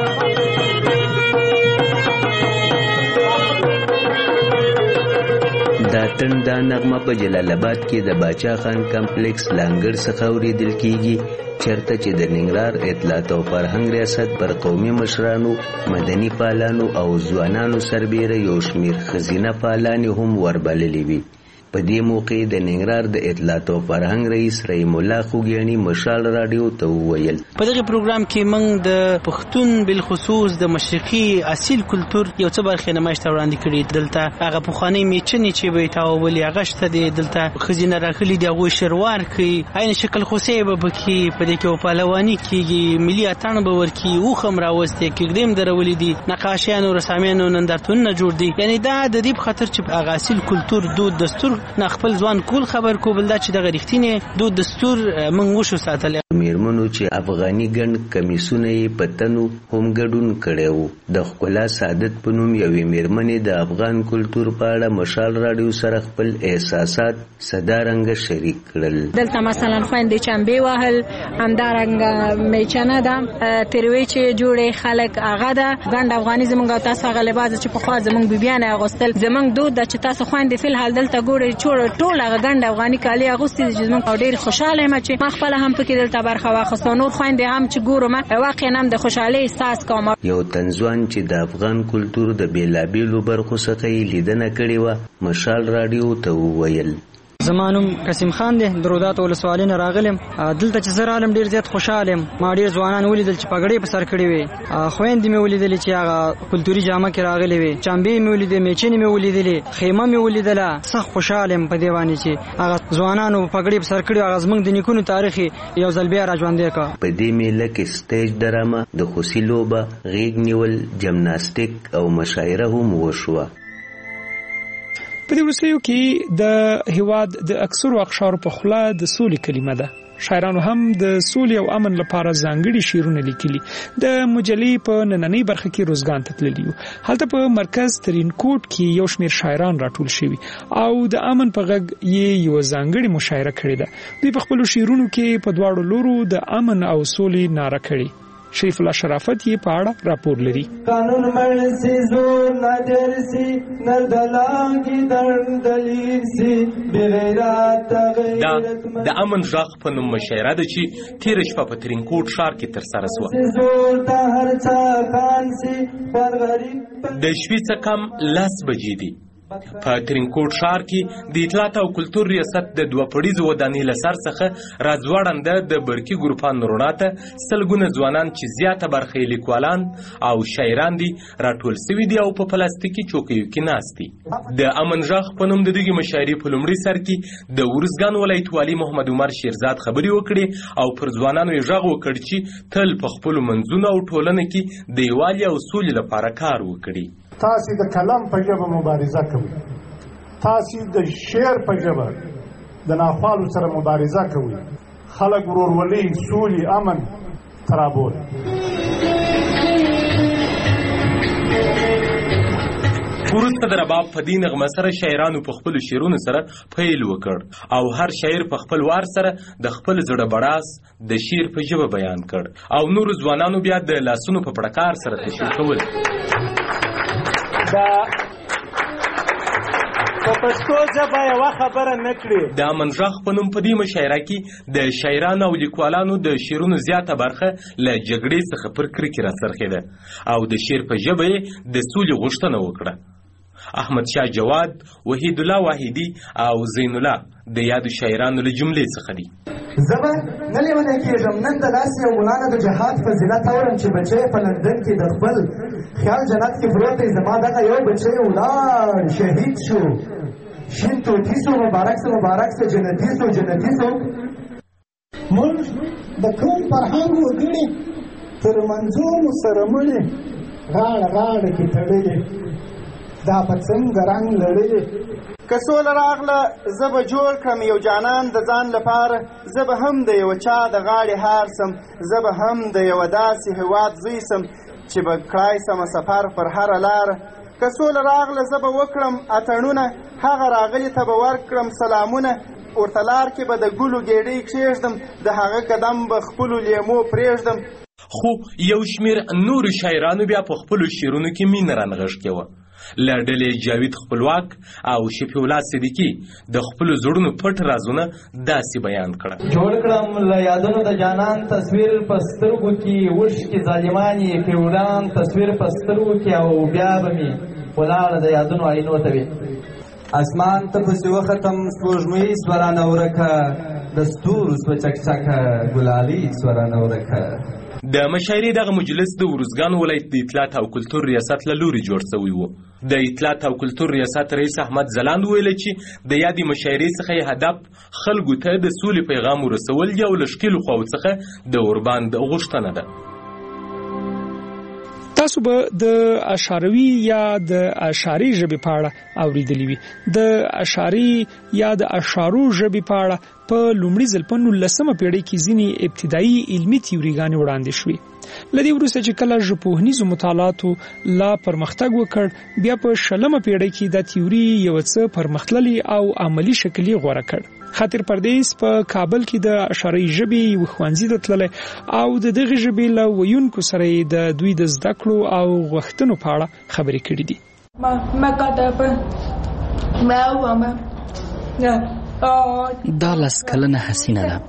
دا تنده نغمه په جلال آباد کې د باچا خان کمپلیکس لانګړ څخه اورېدل کیږي، چرته چې د ننګرهار اطلاعات او فرهنګ ریاست پر قومي مشرانو، مدني فعالانو او ځوانانو سربېره یو شمېر ښځینه فعالانې هم وربللې وي. په دې موقع د ننګرهار د اطلاعات او فرهنګ رئیس رحیم الله خوګیانی مشال رادیو ته وویل په دغه پروګرام کې موږ د پښتون بالخصوص د مشرقي اصیل کلتور یو څه برخې نمایش ته وړاندې کړي. دلته هغه پخوانۍ میچنې چې به تاولې هغه شته دي، دلته ښځینه راغلي دي، هغوی شروار کوي، عین شکل خوسۍ به پکې په دې کې پهلواني کېږي، ملي اتڼ به ورکي، اوښ هم راوستې، کږدۍ هم درولې دي، نقاشیانو رسامیانو نندارتونونه جوړ دي. یعنې دا د دې په خاطر چې هغه اصیل کلتور دود دستور نه خپل ځوان کول خبر کو بل دا چې دغه رښتینی دود دستور موږ وشو ساتل. میرمنو چې افغاني ګڼ کمیسونه یې په تنو هم ګډون کړی و. د ښکلا سعادت په نوم یوې میرمنې د افغان کلتور په اړه مشال راډیو سره خپل احساسات صدارنګه شریک کړل. دلته مثلا خویندې چمبې وهل، همدارنګه میچنه ده، تروی چې جوړې خلک هغه ده، ګنډ افغاني زمونږ او تاسو هغه لباس چې پخوا زمونږ بیبیانې اغوستل زمونږ دود ده چې تاسو خویندې فل حال دلته ګورئ ټول هغه ګنډ افغاني کالي اغوستي چې زمونږ او ډېر خوشاله یم چې ما خپله هم پکې دلته برخه واخیسته. نور خویندې هم چې ګورم واقعا هم د خوشحالۍ احساس کوم. یو تنځوان چې د افغان کلتور د بېلابېلو برخو څخه یې لیدنه کړې وه مشال راډیو ته وویل زما نوم قسیم خان دی، د رودات ولسوالۍ نه راغلم. دلته چې زه رالم ډېر زیات خوشحاله یم. ما ډېر ځوانان ولیدل چې پګړۍ په سر کړې وې، خویندې مې ولیدلې چې هغه کلتوري جامه کې راغلې وې، چمبې مې ولیدې، میچنې مې ولیدلې، خیمه مې ولیدله. سخت خوشحاله یم په دې باندې چې هغه ځوانانو پګړۍ په سر کړې، هغه زموږ د نیکونو تاریخ یو ځل بیا را ژوندی کړ. په دې میله کې سټیج ډرامه، د خوسي لوبه، غیږ نیول، جمناستیک او مشاعره هم وشوه. په دې وروستیو کې د هیواد د اکثرو اقشارو په خوله د سولې کلمه ده. شاعرانو هم د سولې او امن لپاره ځانګړي شعرونه لیکلي. د مجلې په نننۍ برخه کې روزګان ته تللي وو. هلته په مرکز ترینکوټ کې یو شمېر شاعران راټول شوي او د امن په غږ یې یو ځانګړې مشاعره کړې ده. دوی په خپلو شعرونو کې په دواړو لورو د امن او سولې ناره کړې. شریف الله شرافت یې په اړه راپور لري. قانون مرسي زور نادرسي نردلانګي دردليسي بغیرات دا د امن ژغ په نوم مشاعره ده چې تیر شپه په ترینکوټ ښار کې تر سره شوه. د شپې څه کم لس بجې دي په ترینکوټ ښار کې د اطلاعات او کلتور ریاست د دوه پړیزو ودانۍ له سر څخه راځوړنده د برقي ګروپانو رڼا ته سلګونه ځوانان چې زیاته برخه یې لیکوالان او شاعران دي راټول سوي دي او په پلاستیکي چوکیو کې ناست دي. د امن غږ په نوم د دغې مشاعرې په لومړي سر کې د ارزګان ولایت والي محمد عمر شیرزاد خبرې وکړې او پر ځوانانو یې غږ وکړ چې تل په خپلو منځونو او ټولنه کې د یووالي او سولې لپاره کار وکړي. تاسې د کلم په ژبه مبارزه کوئ، تاسې د شعر په ژبه د ناخوالو سره مبارزه کوئ، خلک ورورولي، سولې، امن ترابول. وروسته د رباب په دې نغمه سره شاعرانو په خپلو شعرونو سره پیل وکړ او هر شاعر په خپل وار سره د خپل زړه بړاس د شعر په ژبه بیان کړ او نورو ځوانانو بیا د لاسونو په پړکار سره تشویق کول. دا په پښتو ژبه یوه خبره نه کړي. د امن غږ په نوم په دې مشاعره کې د شاعرانو او لیکوالانو د شعرونو زیاته برخه له جګړې څخه پر کرکې راڅرخېده او د شعر په ژبه یې د سولې غوښتنه وکړه. احمد شاه جواد، وحید الله واحدي او زین الله د یادو شاعرانو له جملې څخه دي. زه به نه لیونی کېږم، نن د داسې یو ګلانه د جهاد فضیلت اورم چې بچی په لندن کې د خپل خیال جنت کې پروت دی، زما دغه یو بچی ولاړ شهید شو، شین توتي سو، مبارک سو مبارک سو، جنتي سو جنتي سو. موږ د کوم فرهنګ وګړي تر منظومو سره مړي غاړه غاړه کې تړلې، دا په څنګه رنګ لړلې. که سوله راغله زه به جوړ کړم یو جانان د ځان لپاره، زه به هم د یوه چا د غاړې هار سم، زه به هم د یوه داسې هېواد زوی سم چې به کړای سمه سفر پر هره لاره. که سوله راغله زه به وکړم اتڼونه، هغه راغلي ته به ورکړم سلامونه، ورته لار کې به د ګلو ګېډۍ کښېږدم، د هغه قدم به خپلو لیمو پرېږدم. خو یو شمېر نورو شاعرانو بیا په خپلو شعرونو کې مینه رانغښتې وه. له ډلې جاوید خپلواک او شفیع الله صدیقي د خپلو زړونو پټ رازونه داسې بیان کړه. جوړ کړم له یادونو د جانان تصویر په سترګو کې، اوښکې ظالمانې فیوډان تصویر په سترګو کې، او بیا به مې ولاړه د یادونو آینو ته وي. اسمان ته پسې وختم سپوږمۍ سوه رانه ورکه، د ستورو سوه چکچکه ګلالۍ سوه رانه ورکه. د مشاعرې دغه مجلس د ارزګان ولایت د اطلاعات او کلتور ریاست له لوري جوړ شوی و. د اطلاعات او کلتور ریاست رئیس احمد ځلاند ویل چې د یادې مشاعرې څخه هدف خلکو ته د سولې پیغام ورسول دي او له ښکېلو خواو څخه د اوربند غوښتنه ده. تاسو به د اشعري یا د اشعري ژبې په اړه اوریدلی وي. د اشعري یا د اشعارو ژبې په اړه په لومړي ځل په نولسمه پیړۍ کې ځینې ابتدایي علمي تیوریګانې وړاندې شوې. له دې وروسته چې کله ژبپوهنیزو مطالعاتو لا پرمختګ وکړ، بیا په شلمه پیړۍ کې دا تیوري یو څه پرمختللي او عملی شکل یې غوره کړ. خاطر پردیس په کابل کې د اشعري ژبې یو ښوونځي ته تللی او د دغې ژبې له ویونکو سره یې د دوی د زده کړو او غوښتنو په اړه خبرې کړې دي. دا لس کلنه حسینه ده.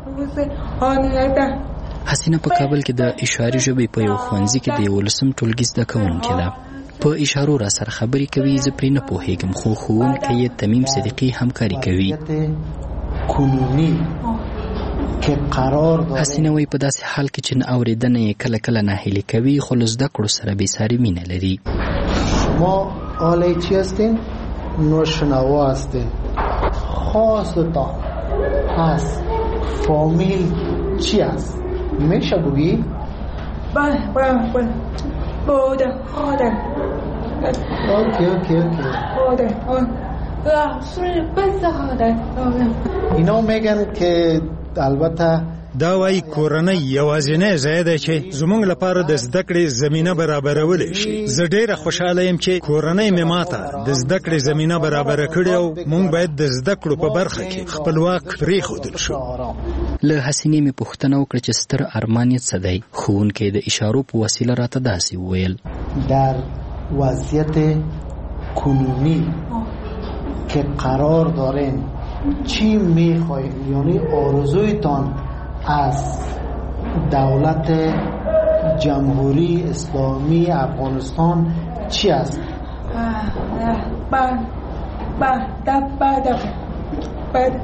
حسینه په کابل کې د اشعري ژبې په یو ښوونځي کې د یولسم ټولګي زده کوونکې ده. په اشارو را سره خبرې کوي، زه پرې نه پوهېږم، خو ښوونکی یې تمیم صدیقي همکاري کوي. کنونی که قرار داره. حسینه وایي په داسې حال کې چې نه اورېدنه یې کله کله ناهیلي کوي، خو له زده کړو سره بېساري مینه لري. شما آله چی هستین؟ نوشنوا هستین. خواستتان از فامیل چی هست؟ میشه بگی؟ بله بله بله بوده خادر. اوکی اوکی اوکی خادر رسول بس خادر. اینا میگن که البته دا وایي کورنۍ یوازینی ځای دی چې زموږ لپاره د زده کړې زمینه برابرولی شي. زه ډېره خوشحاله یم چې کورنۍ مې ماته د زده کړې زمینه برابره کړې او موږ باید د زده کړو په برخه کې خپلواک پرېښودل شو. له حسینې مې پوښتنه وکړه چې ستر ارمان یې څه دی. ښوونکی د اشارو په وسیله راته داسې وویل: در وضعیت کنونی که قرار دارین چی میخواهید، یعنی آرزویتان از دولت جمهوری اسلامی افغانستان چی است؟ بعد بعد بعد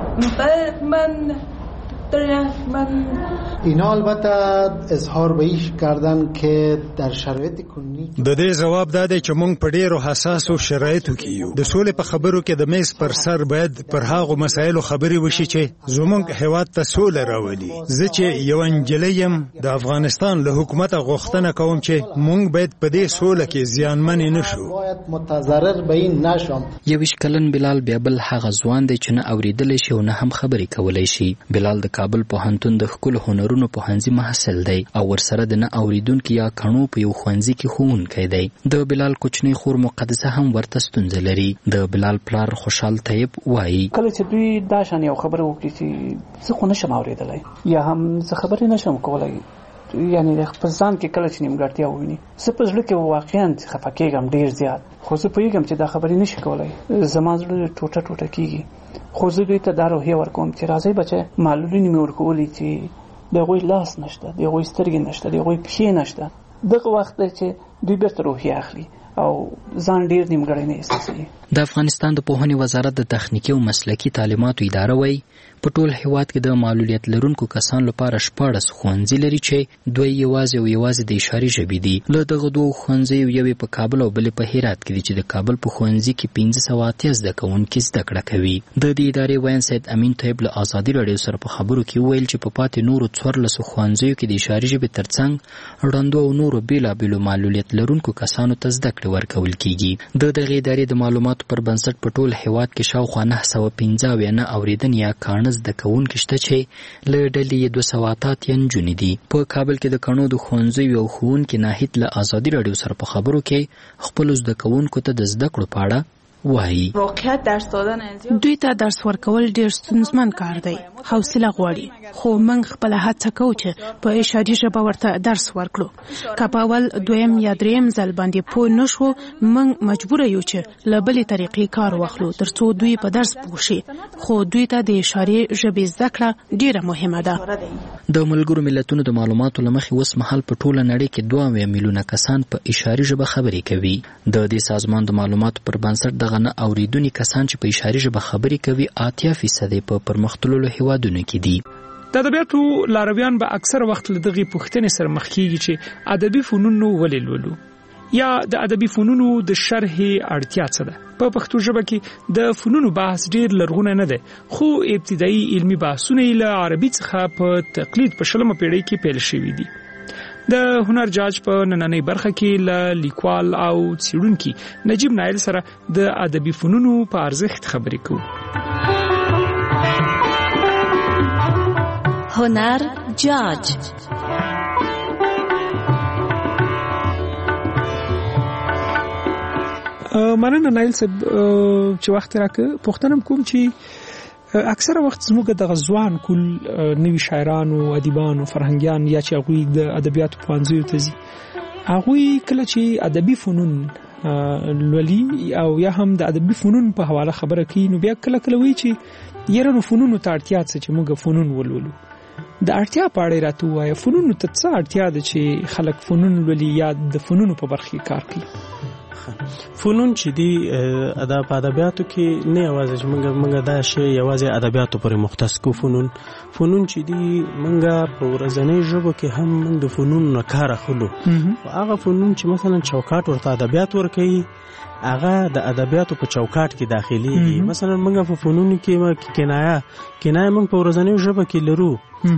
من من اینا البته اظهار به این کردن که در شرایط کنونی د دې جواب دا دی چې موږ په ډیرو حساسو شرایطو کې یو. د سولې په خبرو کې د میز پر سر باید پر هغو مسایلو خبرې وشي چې زموږ هیواد ته سوله راولي. زه چې یو نجلۍ یم د افغانستان له حکومته غوښتنه کوم چې موږ باید په دې سوله کې زیانمن نه شو. باید متضرر به این نشم. یویش کلن بلال بیا بل هغه ځوان دی چې نه اورېدلی شي او نه هم خبرې کولی شي. بلال د کابل پوهنتون د ښکلو هنرونو پوهنځي محصل دی او ورسره د نه اوریدونکي یا کڼو په یو ښوونځي کې ښوونکی دی. د بلال کوچنۍ خور مقدسه هم ورته ستونزه لري. د بلال پلار خوشحال طیب وایي کله چې دوی دا شان یو خبره وکړي چې زه خو نشم اورېدلی یا هم زه خبرې نشم کولی، یعنی د خپل ځان کې کله چې نیمګړتیا وویني زه په زړه کې واقعا خفه کېږم ډېر زیات، خو زه پوهېږم چې دا خبرې نشي کولی، زما زړه ټوټه ټوټه کېږي. خو زه دوی ته دا روحیه ورکوم چې راځئ بچی معلولینې مې ورکولي چې د هغوی لاس نشته، د هغوی سترګې نشته، د هغوی پښې نشته. دغه وخت دی چې دوی بیرته روحیه اخلي او ځان ډېر نیمګړی نه احساسوي. د افغانستان د پوهنې وزارت د تخنیکي او مسلکي تعلیماتو اداره وایي په ټول هیواد کې د معلولیت لرونکو کسانو لپاره شپاړس ښوونځي لري چې دوی یوازې او یوازې د اشارې ژبې دي. له دغه دوو ښوونځیو یو په کابل او بل په هرات کې دي چې د کابل په ښوونځي کې پنځه سوه اتیا زده کوونکي زده کړه کوي. د دې ادارې ویاند سید امین طیب له ازادي راډیو سره په خبرو کې وویل چې په پاتې نورو څوارلسو ښوونځیو کې د اشارې ژبې ترڅنګ ړندو او نورو بېلابېلو معلولیت لرونکو کسانو ته زده کړې ورکول کیږي. د دغې ادارې د معلوماتو پر بنسټ په ټول هیواد کې شاوخوا نهه سوه پنځه اویا نه اورېدنې یا کاڼه زده کوونکي شته چې له ډلې یې دوه سوه اته اتیا نجونې دي. په کابل کې د کڼو د ښوونځیو یو ښوونکي ناهید له ازادي راډیو سره په خبرو کې خپلو زده کوونکو ته د زده کړو په اړه وایي واقعیت درس دادن دوی ته درس ورکول ډېر ستونزمن کار دی، حوصله غواړي، خو موږ خپله هڅه کوو چې په اشاري ژبه ورته درس ورکړو. که په اول دویم یا دریم ځل باندې پوه نه شو موږ مجبوره یو چې له بلې طریقې کار واخلو تر څو دوی په درس پوه شي، خو دوی ته د اشارې ژبې زده کړه ډېره مهمه ده. د ملګرو ملتونو د معلوماتو له مخې اوس مهال په ټوله نړۍ کې دوه اویا میلیونه کسان په اشاري ژبه خبرې کوي. د دې سازمان د معلوماتو پر بنسټ دغه نه اوریدونکي کسان چې په اشاري ژبه خبرې کوي اتیا فیصدې په پرمختللو هیوادونو کې دي. د ادبیاتو لارویان به اکثر وخت له دغې پوښتنې سره مخ کېږي چې ادبي فنون ولې لولو یا د ادبي فنونو د شرح اړتیا څه ده. په پښتو ژبه کې د فنونو بحث ډېر لرغونی نه دی، خو ابتدایي علمي بحثونه یې له عربي څخه په تقلید په شلمه پیړۍ کې پیل شوي دي. د هنر جاج په نننۍ برخه کې له لیکوال او څېړونکي نجیب نایل سره د ادبي فنونو په ارزښت خبرې کوو. هنر جاج مننه نایل صاحب چې وخت راکړه. پوښتنه کوم چې اکثره وخت زموږ د غزوان کول نوي شاعرانو، ادیبانو، فرهنګیان یا چې هغوی د ادبیاتو پوهنځیو ته ځي، هغوی کله چې ادبي فنون لولي او یا هم د ادبي فنون په حواله خبره کوي نو بیا کله کله وایي چې یاره نو فنونو ته اړتیا څه چې موږ فنون ولولو. د اړتیا په اړه راته ووایه، فنونو ته څه اړتیا ده چې خلک فنون لولي یا د فنونو په برخه کې کار کوي؟ فنون چې دی ادا په ادبیاتو کې نه یوازې چې موږ موږ دا شی یوازې ادبیاتو پورې مختص کو. فنون فنون چې دی موږ په ورځنۍ ژبه کې هم د فنون نه کار اخلو. هغه فنون چې مثلا چوکاټ ورته ادبیات ورکوي هغه د ادبیاتو په چوکاټ کې داخليږي. مثلا موږ په فنون کې کنایه کنایه موږ په ورځنۍ ژبه کې لرو.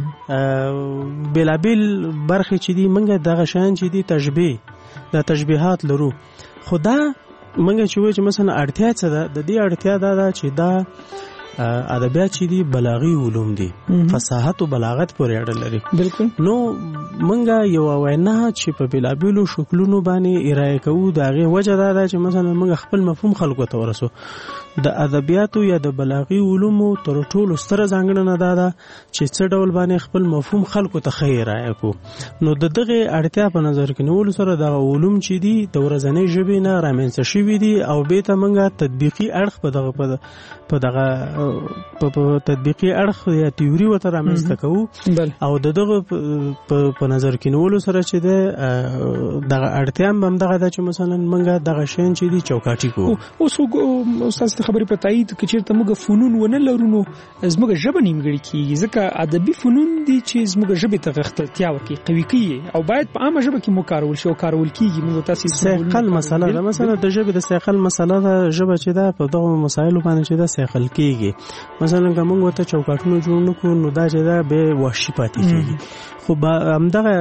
بلابل برخه چې دی موږ دغه شان چې دی تشبیه د تشبیهات لرو. خدا منګه چې وایي چې مثلا اړتیا څه ده، د دې اړتیا دا ده چې دا ادبیات چې دي بلاغي علوم دي، فصاحت او بلاغت پورې اړه لري. بالکل. نو منګه یو وینا چې په بلابلو شکلونو باندې ارائه کوو دا غي وجه دا ده چې مثلا منګه خپل مفهوم خلکو ته ورسو. د ادبیاتو یا د بلاغي علومو تر ټولو ستره ځانګړنه دا ده چې څه ډول باندې خپل مفهوم خلکو ته خیر راکو. نو د دغه اړتیا په نظر کې نیول سره د علوم چې دي د ورځنۍ ژبې نه رامنځته شوي دي او به ته منګه تطبیقي اړخ په دغه په دغه په تطبیقي اړخ یا تیوري ورته رامنځته کوو او د دغه په نظر کې نیولو سره چې د دغه اړتیا هم همدغه ده چې مثلا موږ دغه شیان چې دي چوکاټي کوو. اوس استاد د خبرې په تایید کې چېرته موږ فنون ونه لرو نو زموږ ژبه نیمګړې کېږي، ځکه ادبي فنون دي چې زموږ ژبې ته غښتلتیا ورکوي، قوي کوي او باید په عامه ژبه کې مو کارول شي او کارول کېږي. موږ تاسې سیقل مسله ده، مثلا د ژبې د سیقل مسله ده، ژبه چې ده په دغه مسایلو باندې چې ده سیقل کېږي. مثلا که موږ ورته چوکاټونه جوړ نه کړو نو دا چې ده بیا وحشي پاتې کېږي. خو همدغه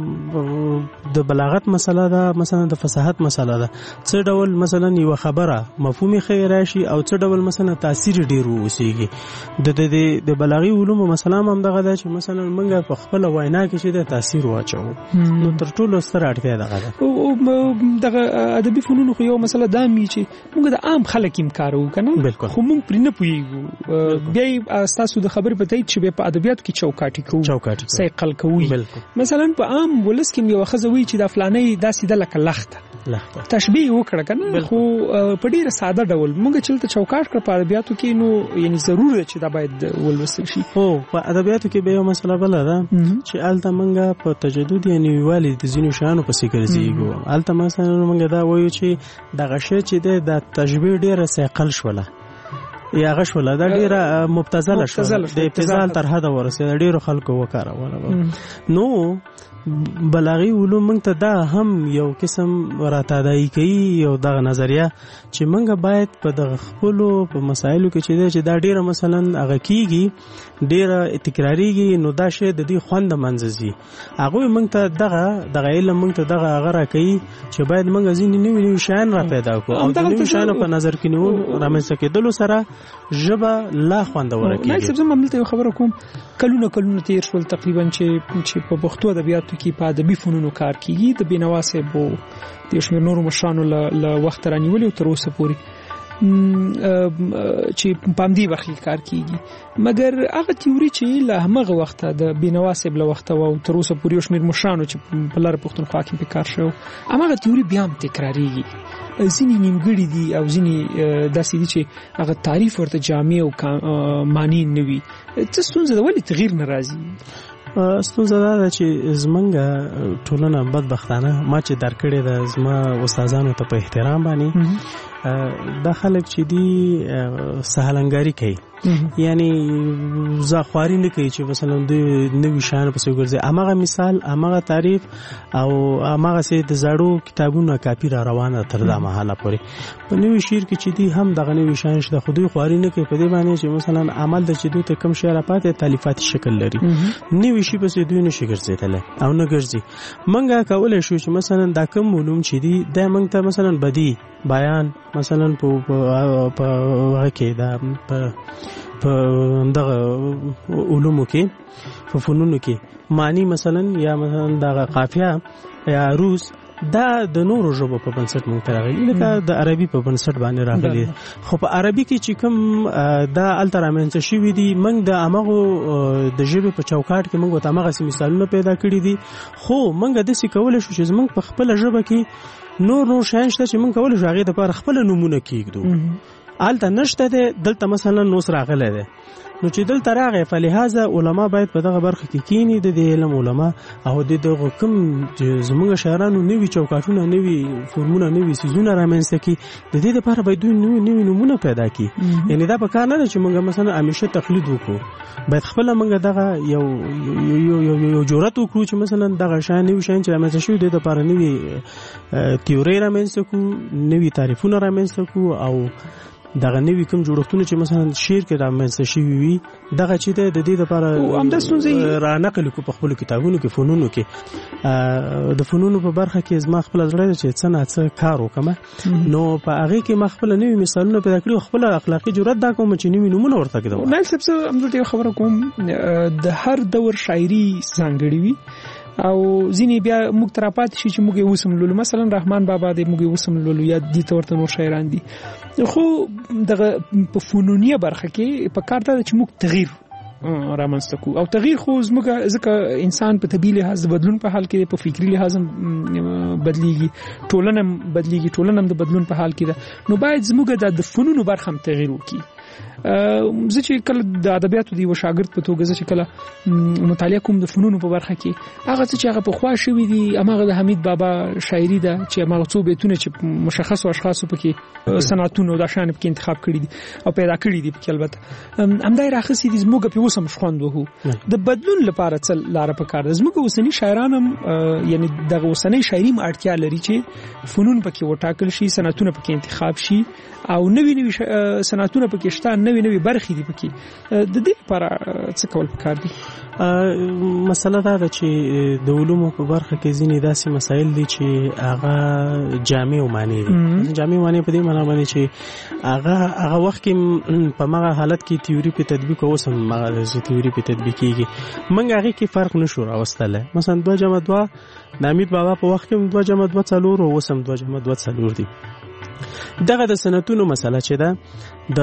د بلاغت مسله ده، مثلا د فصاحت مسله ده، څه ډول مثلا یوه خبره مفهومي ښه راشي او څه ډول مثلا تاثیر ډېر واوسېږي. د د بلاغي علومو مسله هم همدغه ده چې مثلا موږ په خپله وینا کې چې د تاثیر واچوو، نو تر ټولو ستره اړتیا دغه ده. دغه ادبي فنونو خو یو مسله دا مي چې موږ د عام خلک هم کاروو که نه، خو موږ پرې نه پوهېږو. بیا یې ستاسو د خبرې په تایید چې بیا په ادبیاتو کې چوکاټي کوو، سیقل کوو. مثلا په عام ولس کې یوه ښځه وایي چې دا فلانۍ داسې ده لکه لخته، تشبیه وکړه که نه، خو په ډېره ساده ډول موږ چې دلته چوکاټ کړه په ادبیاتو کې نو یعنې ضرور ده چې دا باید ولوستل شي. هو په ادبیاتو کې بیا یوه مسله بله ده چې هلته موږ په تجدد یا نویوالي د ځینو شیانو پسې ګرځېږو. هلته مثلا موږ دا وایو چې دغه شی چې دی دا تشبیه ډېره سیقل شوله یا هغه شوله، دا ډېره مبتذله شوله، د ابتذال تر حده ورسېده، ډېرو خلکو وکاروله. نو بلاغي علوم موږ ته دا هم یو قسم راتادایي کوي، یو دغه نظریه چې موږ باید په دغه خپلو په مسایلو کې چې دی چې دا ډېره مثلا هغه کېږي، ډېره تکراریږي، نو دا شی د دې خوند د منځه ځي. هغوی موږ ته دغه دغه علم موږ ته دغه هغه راکوي چې باید موږ ځینې نوي نوي شیان را پیدا کړو او د نوي شیانو په نظر کې نیول رامنځته کېدلو سره ژبه لا خوندوره کېږي. نایب صاحب زه همدلته یو خبره کوم، کلونه کلونه تېر شول تقریبا چې په پښتو ادبیاتو کې په ادبي فنونو کار کېږي. د بینوا صاحب او د یو شمېر نورو مشرانو له وخته رانیولي او تر اوسه پورې چې په همدې برخه کې کار کېږي، مګر هغه تیوري چې له همغه وخته د بینوا صاحب له وخته او تر اوسه پورې یو شمېر مشرانو چې په لاره پښتونخوا کې پرې کار شوی، همغه تیوري بیا هم تکراریږي. ځینې نیمګړي دي او ځینې داسې دي چې هغه تعریف ورته جامع او معنی نه وي. څه ستونزه ده، ولې تغییر نه راځي؟ ستونزه دا ده چې زمونږ ټولنه بدبختانه ما چې درکړې ده زما استادانو ته په احترام باندې دا خلک چې دي سهلنګاري کوي، یعنی زاخواري نه کوي چې مثلا د نوي شیانو پسې وګرځي. هماغه مثال، هماغه تعریف او هماغه سي د زړو کتابونو کاپي را روانه تر دا مهاله پورې په نوي شعر کې چې دي هم دغه نوي شیان شته، خو دوی خواري نه کوي په دې باندې چې مثلا عمل د چې دوی ته کم شعر پاتې تالیفاتي شکل لري، نوي شي پسې دوی نشي ګرځېدلی او نه ګرځي. موږ کولی شو چې مثلا دا کم علوم چې دي دا موږ ته مثلا بدی بیان مثلا په په هغه کې دا په په دغه علومو کې په فنونو کې معنی مثلا یا مثلا دغه قافیه یا عروض دا د نورو ژبو په بنسټ مونږ ته راغلي، لکه د عربي په بنسټ باندې راغلي. خو په عربي کې چې کوم دا هلته رامنځته شوي دي، موږ د همغو د ژبې په چوکاټ کې موږ ورته همغسې مثالونه پیدا کړي دي. خو موږ داسې کولی شو چې زموږ په خپله ژبه کې نور نور شیان شته چې موږ کولی شو هغې دپاره خپله نومونه کېږدو. هلته نشته دی، دلته مثلا نوس راغلی دی، نو چې دلته راغی په لحاظه علما باید په دغه برخه کې کینی د دې علم علما او د دغه کوم زموږ شاعرانو نوي چوکاټونه نوي فورمونه نوي سیزونه رامنځته کړي، د دې لپاره باید دوی نوي نوي نومونه پیدا کړي. یعنی دا په کار نه ده چې موږ مثلا همیشه تقلید وکړو، باید خپله موږ دغه یو یو یو یو جرأت وکړو چې مثلا دغه شیان نوي شیان چې رامنځته شوي د دې لپاره نوي تیورۍ رامنځته کړو، نوي تعریفونه رامنځته کړو او دغه نوي کوم جوړښتونه چې مثلا شعر کې رامنځته شوي وي دغه چې د دې لپاره را نقل کړو په خپلو کتابونو کې فنونو کې. د فنونو په برخه کې زما خپله زړه ده چې څه نه څه کار وکړم، نو په هغې کې ما خپله نوي مثالونه پیدا کړي او خپله اخلاقي جرأت دا کوم چې نوي نومونه ورته کېدم. نایب صاحب زه همدلته یو خبره کوم، د هر دور شاعري ځانګړې وي او ځینې بیا موږ ته راپاتې شي چې موږ یې اوس هم لولو، مثلا رحمان بابا دی موږ یې اوس هم لولو یا دې ته ورته نور شاعران دي. خو دغه په فنونیه برخه کې په کار دا ده چې موږ تغییر رامنځته کړو او تغییر خو زموږ ځکه انسان په طبیعي لحاظ د بدلون په حال کې دی، په فکري لحاظ هم بدلیږي، ټولنه هم بدلیږي، ټولنه هم د بدلون په حال کې ده، نو باید زموږ د فنونو برخه هم تغییر وکړي. زه چې کله د ادبیاتو دی و شاګرد په توګه زه چې کله مطالعه کوم د فنونو په برخه کې هغه څه چې هغه په خوا شوی دی هغه د حمید بابا شاعري ده چې هغه څو بیتونه چې مشخص اشخاص په کې صنعتونو د شان په انتخاب کړی دي او پیدا کړی دي په البته همدای راخصي دي زموږ په وسم خوند وو د بدلون لپاره څل لار په کار زموږ وسنی شاعرانم یعنی دغه وسنی شاعري اړتیا لري چې فنون پکې وټاکل شي صنعتونه پکې انتخاب شي او نوی نوی صنعتونه پکې شته نوی نوی برخې دي پکې د دې لپاره څه کول پکار دي مسله دا ده چې د علومو په برخه کې ځینې داسې مسایل دي چې هغه جامع او معنی دي جامع معنی په دې معنی باندې چې هغه هغه وخت کې په هغه حالت کې تیوري په تطبیق او سم هغه تیوري په تطبیق کېږي موږ هغه کې فرق نشو راوستله مثلا دوه جمع دوه د حمید بابا په وخت کې دوه جمع دوه څلور او سم دوه جمع دوه څلور دي دغه د سنتونو مسله چې ده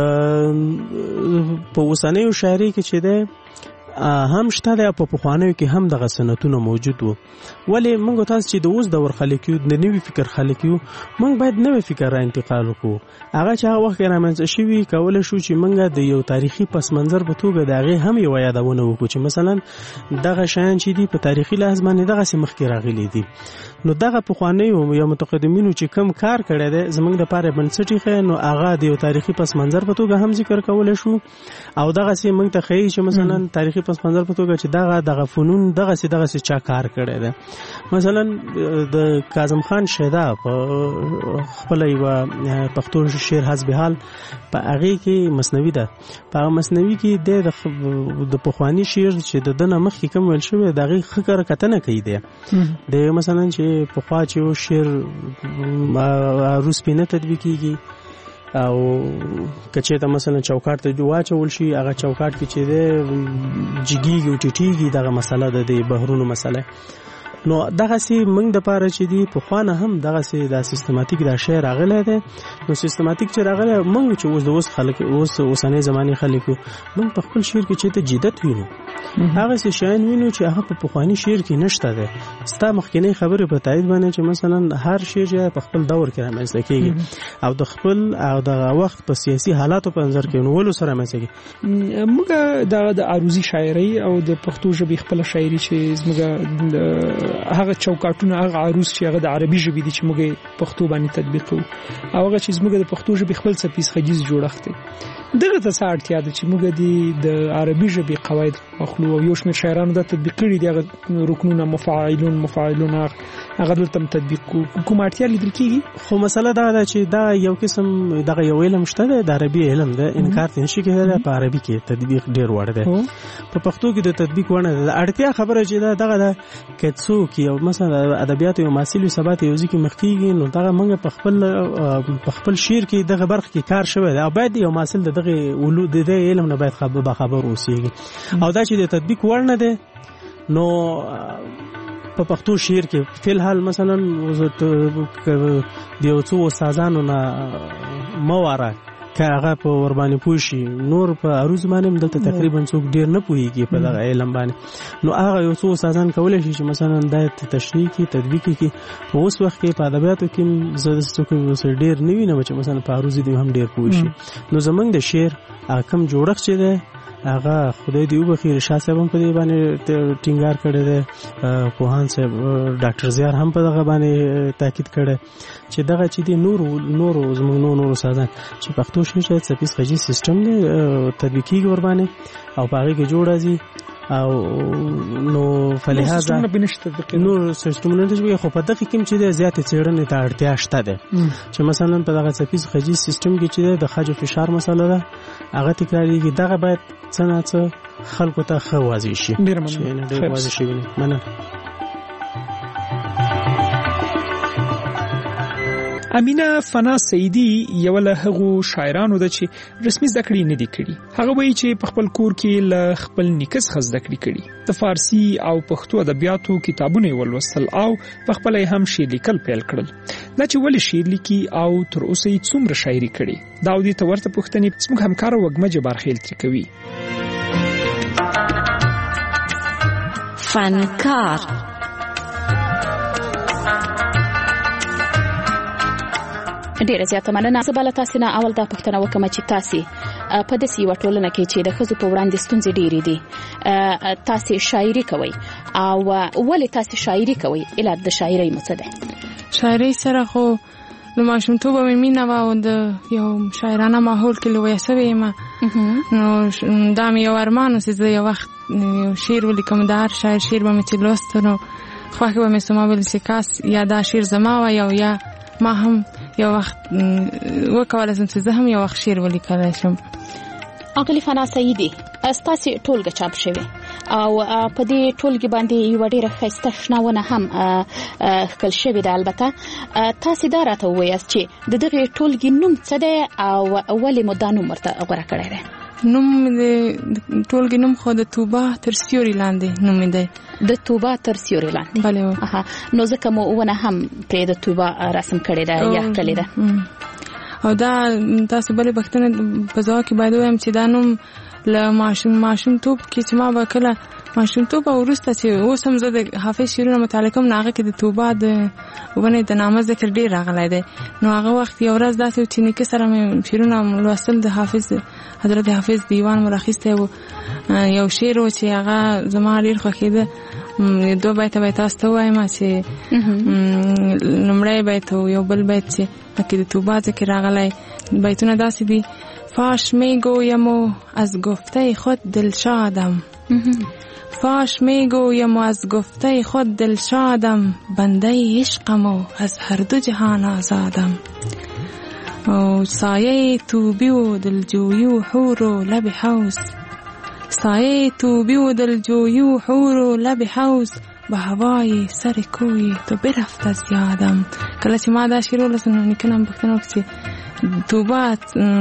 د په اوسنیو شاعري کې چې ده هم شته د په پخوانیو کې هم دغه سنتونه موجود وو ولې موږ تاسو چې د اوس دور خلک یو د نوي فکر خلک یو موږ باید نوې فکر را انتقال وکړو هغه چې هغه وخت رامنځته شوي کولای شو چې موږ د یو تاریخي پس منظر په توګه د هغې هم یو یادونه وکړو چې مثلا دغه شیان چې دي په تاریخي لحاظ باندې دغسې مخکې راغلي دي نو دغه پخوانیو یا متقدمینو چې کم کار کړی دی زموږ دپاره بنسټ یې نو هغه د یو تاریخي پس منظر په توګه هم ذکر کولی شو او دغسې موږ ته ښیي چې مثلا تاریخي پس منظر په توګه چې دغه دغه فنون دغسې دغسې چا کار کړی دی مثلا د کاظم خان شیدا په خپله یوه پښتو شعر حسب حال په هغې کې مثنوي ده په هغه مثنوي کې دی د پخواني شعر چې د ده نه مخکې کوم ویل شوی د هغې ښه کره کتنه کوي دی د مثلا چې پخوا چې یو شعر عروض پې نه تطبیقېږي او که چېرته مثلا چوکاټ ته واچول شي هغه چوکاټ کې چې دی جګېږي او ټیټېږي دغه مسله ده د بحرونو مسله نو دغسې موږ دپاره چې دي پخوا نه هم دغسې دا سیستماتیک دا شی راغلی دی نو سیستماتیک چې راغلی موږ چې اوس د اوس خلک اوس اوسنۍ زمانې خلک یو موږ په خپل شعر کې چېرته جدت وینو هغسې شیان وینو چې هغه په پخواني شعر کې نشته دی ستا مخکینۍ خبرې په تایید باندې چې مثلا هر شعر چې په خپل دور کې رامنځته کېږي او د خپل او دغه وخت په سیاسي حالاتو په نظر کې نیولو سره رامنځته کېږي موږ دغه د عروضي شاعرۍ او د پښتو ژبې خپله شاعري چې زموږ هغه چوکاټونه هغه عروض چې هغه د عربي ژبې دي چې موږ پښتو باندې تطبیق کوو او هغه چې موږ د پښتو ژبې خپل څپیز خجیز جوړښت دی دغه ته څه اړتیا ده چې موږ د عربي ژبې قواعد واخلو او یو شمېر شاعرانو دا تطبیق کړي دي هغه رکنونه مفاعلون مفاعلون هغه دلته تطبیق کوو کوم اړتیا لیدل کېږي خو مسله دا ده چې دا یو قسم دغه یو علم شته دی د عربي علم ده انکار ته نشي کېدلی په عربي کې تطبیق ډېر وړ دی په پښتو کې د تطبیق وړ نه ده اړتیا خبره چې ده دغه ده که څوک یو مثلا ادبیات یو محصل وي سبا ته یو ځای کې مخ کېږي نو دغه موږ په خپل په خپل شعر کې دغه برخه کې کار شوی دی او باید یو محصل د دغه د دې علم نه باید خبر باخبر اوسېږي او دا چې د تطبیق وړ نه دی نو په پښتو شعر کې فی الحال مثلا د یو څو استادانو نه مواره که هغه په ور باندې پوه شي نور په عروض باندې دلته تقریبا څوک ډېر نه پوهېږي په دغه علم باندې نو هغه یو څو استادان کولی شي چې مثلا دا تشریح کړي تطبیق کړي په اوس وخت کې په ادبیاتو کې زه څوک ډېر نه وینم چې مثلا په عروض دې هم ډېر پوه شي نو زموږ د شعر هغه کوم جوړښت چې دی هغه خدای دې وبخي رشاد صاحب هم په دې باندې ټینګار کړی دی پوهان صاحب ډاکټر زیار هم په دغه باندې تاکید کړی چې دغه چې دی نور نور زموږ نور نور استادان چې پښتو شعر څپیز خجیز سیستم دی تطبیق کېږي ور باندې او په هغې کې جوړ راځي او نو فلهذا نور سیستمونه دي خو په دغه کې چې د زیاتې څېړنې ته اړتیا شته ده چې مثلا په دغه څپیز خجیز سیستم کې چې د خج او فشار مسله ده هغه تکرارېږي دغه باید څه نه څه خلکو ته ښه واضح شي ډېر واضح شي مننه امینه فنا سیدی یو له هغو شاعرانو ده چې رسمي زده کړې نه دي کړي هغه وایي چې په خپل کور کې له خپل نیکه څخه زده کړې کړي د فارسي او پښتو ادبیاتو کتابونه ولوستل او په خپل هم شعر لیکل پیل کړل دا چې ولې شعر لیکي او تر اوسه یې څومره شاعري کړي دا ودی ته ورته پوښتنې زموږ همکار وګمه جبار خیل ترې کوي فنکار ډیره زیاته مننه. زه به له تاسې نه اول دا پوښتنه وکړم چې تاسې په داسې یوه ټولنه کې چې د ښځو په وړاندې ستونزې ډېرې دي تاسې شاعري کوئ او ولې تاسې شاعري کوئ علت د شاعرۍ مو څه دی؟ شاعرۍ سره خو د ماشومتوبه مې مینه وه او د یو شاعرانه ماحول کې لویه سوې یم نو دا مې یو ارمان و چې زه یو وخت یو شعر ولیکم د هر شاعر شعر به مې چې لوست نو خوښه به مې سوما ویل چې کاس یا دا شعر زما وای او یا ما هم یو وخت وکولی شم چې زه هم یو وخت شعر ولیکلی شم. اغلې فنا سعیدي ستاسې ټولګه چاپ شوې او په دې ټولګې باندې یوه ډېره ښایسته شناونه هم ښکل شوې ده. البته تاسې دا راته ووایاست چې د دغې ټولګې نوم څه دی او ولې مو دا نوم ورته غوره کړی دی؟ نوم د ټولګې نوم خو د توبه تر سیوري لاندې نوم دی. د توبه تر سیوري لاندې؟ بله. نو ځکه مو ونه هم پرې د توبه رسم کړې ده یا ښکلې ده. او دا تاسو بلې پوښتنه په ځواب کې باید ووایم چې دا نوم له ماشوم ماشومتوب کې چې ما به کله ماشومتوب او وروسته چې اوس هم زه د حافظ شعرونه مطالعه کوم نو هغه کې د توبه د ونې د نامه ذکر ډېر راغلی دی. نو هغه وخت یو ورځ داسې و چې نیکه سره مې شعرونه لوستل د حافظ حضرت حافظ دیوان مو راخیستی و یو شعر و چې هغه زما ډېر خوښېده دوه بیته به یې تاسو ته ووایم چې لومړی بیت و یو بل بیت چې پکې د توبه ذکر راغلی بیتونه داسې دي فاش میگویم و از گفته خود دلشادم فاش میگویم و از گفته خود دلشادم بنده عشقم و از هر دو جهان آزادم و سایه توبی و دلجویی و حور و لب حوض سایه توبی و دلجویی و حور و لب حوض به هوای سر کوی تو برفت از یادم. کله چې ما دا شعر ولوستم نو نیکه نه مې پوښتنه وکړه چې توبه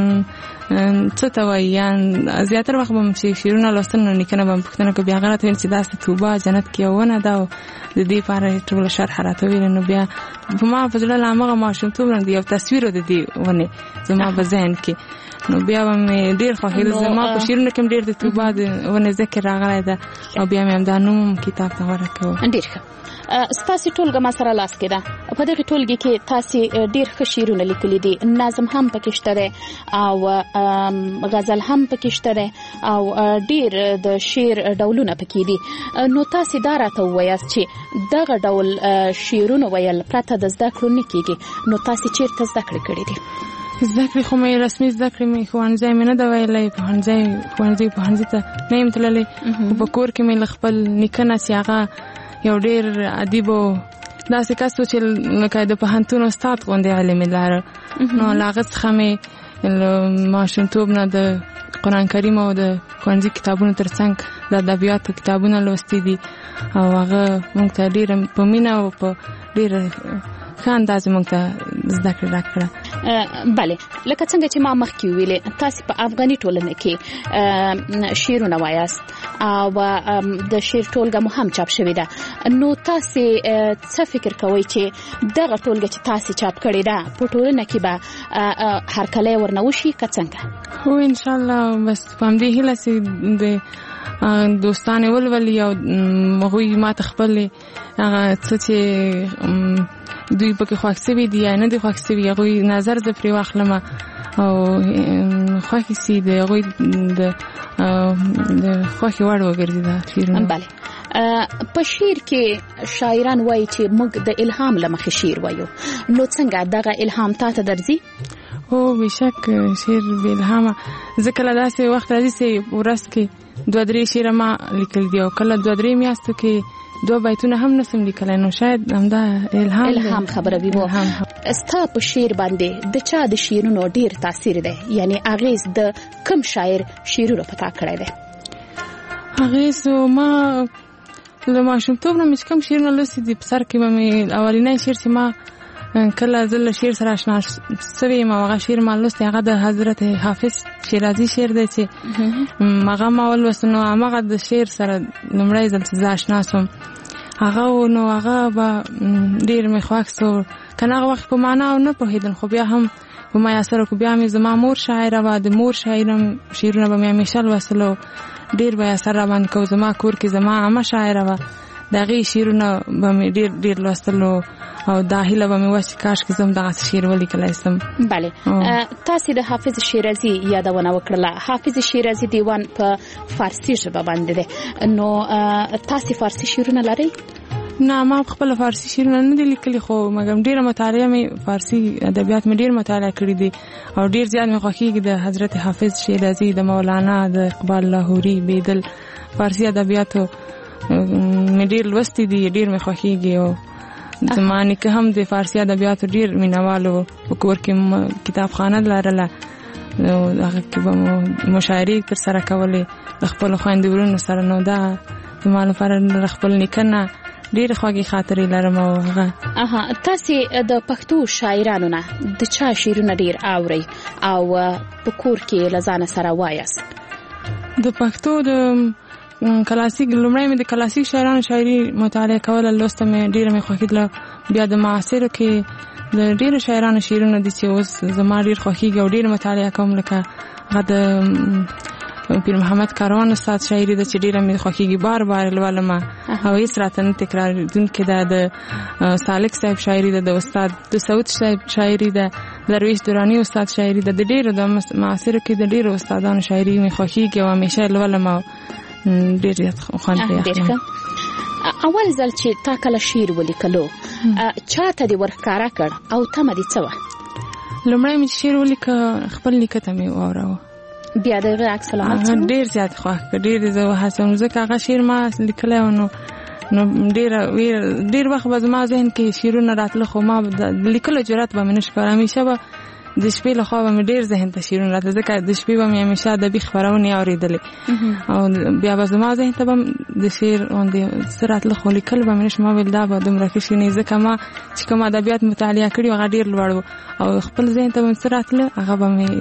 څه ته وایي یا زیاتره وخت به م چې شعرونه لوستل نو نیکه نه به مې پوښتنه وکړه بیا هغه راته ویل چې داسې توبه جنت کې یو ونه ده او د دې لپاره یې ټوله شرحه راته ویله نو بیا په ما په زړه له همغه ماشومتوب نه یو تصویر و د دې ونې زما په ذهن کې نو بیا به مې ډېر خوښېده زما په شعرونو کې هم ډېر د توبه د ونې ذکر راغلی ده او بیا مې همدا نوم کتاب ته غوره کړو. ډېر ښه. ستاسې ټولګه ما سره لاس کې ده په دغې ټولګې کې تاسې ډېر ښه شعرونه لیکلي دي نظم هم پکې شته دی او غزل هم پکې شته دی او ډېر د شعر ډولونه پکې دي نو تاسې دا راته ووایاست چې دغه ډول شعرونه ویل پرته د زده کړو نه کېږي نو تاسې چېرته زده کړې کړې دي؟ زده کړې خو مې رسمي زده کړې مې ښوونځی مې نه ده ویلی پوهنځی ښوونځي پوهنځي ته نه یم تللی خو په کور کې مې له خپل نیکه نه چې هغه یو ډېر ادیب و داسې کس و چې لکه د پوهنتون استاد غوندې علم یې لاره نو له هغه څخه مې له ماشومتوب نه د قرآن کریم او د ښوونځي کتابونو تر څنګ د ادبیاتو کتابونه لوستي دي او هغه موږ ته ډېره په مینه او په ډېره ښه اندازې موږ ته زده کړه راکړه. بله لکه څنګه چې ما مخکې وویلې تاسې په افغاني ټولنه کې شعرونه وایاست او د شعر ټولګه مو هم چاپ شوې ده نو تاسې څه فکر کوئ چې دغه ټولګه چې تاسې چاپ کړې ده په ټولنه کې به هرکلی ورنه وشي که څنګه؟ هو انشاءالله بس په همدې هیله چې د دوستان یې ولولي او هغوی ما ته خپلې هغه څه چې دوی پکې خوښ شوي دي یا نه دي خوښ شوي هغوی نظر زه پرې واخلم او خوښې سي د هغوی د خوښې وړ وګرځي دا شعرونه. بله په شعر کې شاعران وایي چې موږ د الهام له مخې شعر وایو نو څنګه دغه الهام تا ته درځي؟ هو بېشک شعر بې الهامه زه کله داسې وخت راځي چې ورځ کې دوه درې شعره ما لیکل دي او کله دوه درې میاشتو کې دوه بیتونه هم نسم لیکلی نو شاید همدا الهام الهام خبره وي مو ستا په شعر باندې د چا د شعرونو ډېر تاثیر دی یعنی اغیز د کم شاعر شعرونو په تا کړی دی؟ اغیز ما له ماشومتوب نه مې چې کوم شعرونه لوستي دي په سر کې به مې اولنی شعر چې ما کله زه له شعر سره اشنا سوې یم او هغه شعر ما لوستی هغه د حضرت حافظ شیرازي شعر دی چې هغه ما ولوست نو هماغه د شعر سره لومړی ځل چې زه اشنا سوم هغه نو هغه به ډېر مې خوښ سو که نه هغه وخت په معنا او نه پوهېدم خو بیا هم په ما یې اثر وکړو بیا مې زما مور شاعره وه د مور شعرونه به مې همیشه لوستل ډېر به یې اثر راباندې کو زما کور کې زما عمه شاعره وه د هغې شعرونه به مې ډېر ډېر لوستلو او دا هیله به مې وه چې کاشکې زه هم دغسې شعر ولیکلی سم. بله تاسې د حافظ شیرازي یادونه وکړله. حافظ شیرازي دیوان په فارسي ژبه باندې دی، نو تاسې فارسي شعرونه لرئ؟ نه، ما خپله فارسي شعرونه نه دي لیکلي، خو مګم ډېره مطالعه مې فارسي ادبیات مې ډېر مطالعه کړي دي او ډېر زیات مې خوښېږي د حضرت حافظ شیرازي، د مولانا، د اقبال لاهوري، بیدل فارسي ادبیاتو مې ډېر لوستي دي، ډېر مې خوښېږي. او زما نیکه هم د فارسي ادبیاتو ډېر مینوال و، په کور کې کتابخانه لرله، هغه کې به مو مشاعرې ترسره کولې د خپلو خویندو ورونو سره. نو دا زما لپاره د خپل نیکه نه ډېرې خوږې خاطرې لرم. او هغه اها تاسې د پښتو شاعرانو نه د چا شعرونه ډېر اورئ او په کور کې له ځانه سره وایاست؟ د پښتو د کلاسیک لومړی مې د کلاسیک شاعرانو شاعري مطالعه کوله، لوسته مې ډېره مې خوښېدله. بیا د معاصرو کې د ډېرو شاعرانو شعرونه دي چې اوس زما ډېر خوښېږي او ډېر مطالعه کوم، لکه هغه د پیر محمد کاروان استاد شاعري ده چې ډېره مې خوښېږي، بار بار لولم او هېڅ راته نه تکرارېدونکې ده. د سالک صاحب شاعري ده، د استاد د سعود صاحب شاعري ده، درویش دراني استاد شاعري ده. د ډېرو د معاصرو کې د ډېرو استادانو شاعري مې خوښېږي او همیشه لولم او ډېر زیات خوند پرې اخلم. اول ځل چې تا کله شعر ولیکلو چا ته دې ورښکاره کړ او تمه دې څه وه؟ لومړی مې چې شعر ولیکه خپل نیکه ته مې واوراوه، بیا د هغې عکس العمل څه و؟ ډېر زیات خوښ کړ، ډېر زه وهڅوم ځکه هغه شعر ما لیکلی و. نو نو ډېره ډېر وخت به زما ذهن کې شعرونه راتله، خو ما د لیکلو جرأت به مې نه شي کولی. همیشه به د شپې له خوا به مې ډېر ذهن ته شعرونه راتله، ځکه د شپې به مې همیشه ادبي خپرونې اورېدلې او بیا به زما ذهن ته به د شعر غوندې څه راتله، خو لیکل به مې نه شي. ما ویل دا به دومره ښه شي نه، ځکه ما چې کوم ادبیات مطالعه کړي هغه ډېر لوړ و او خپل ذهن ته به مې څه راتله هغه به مې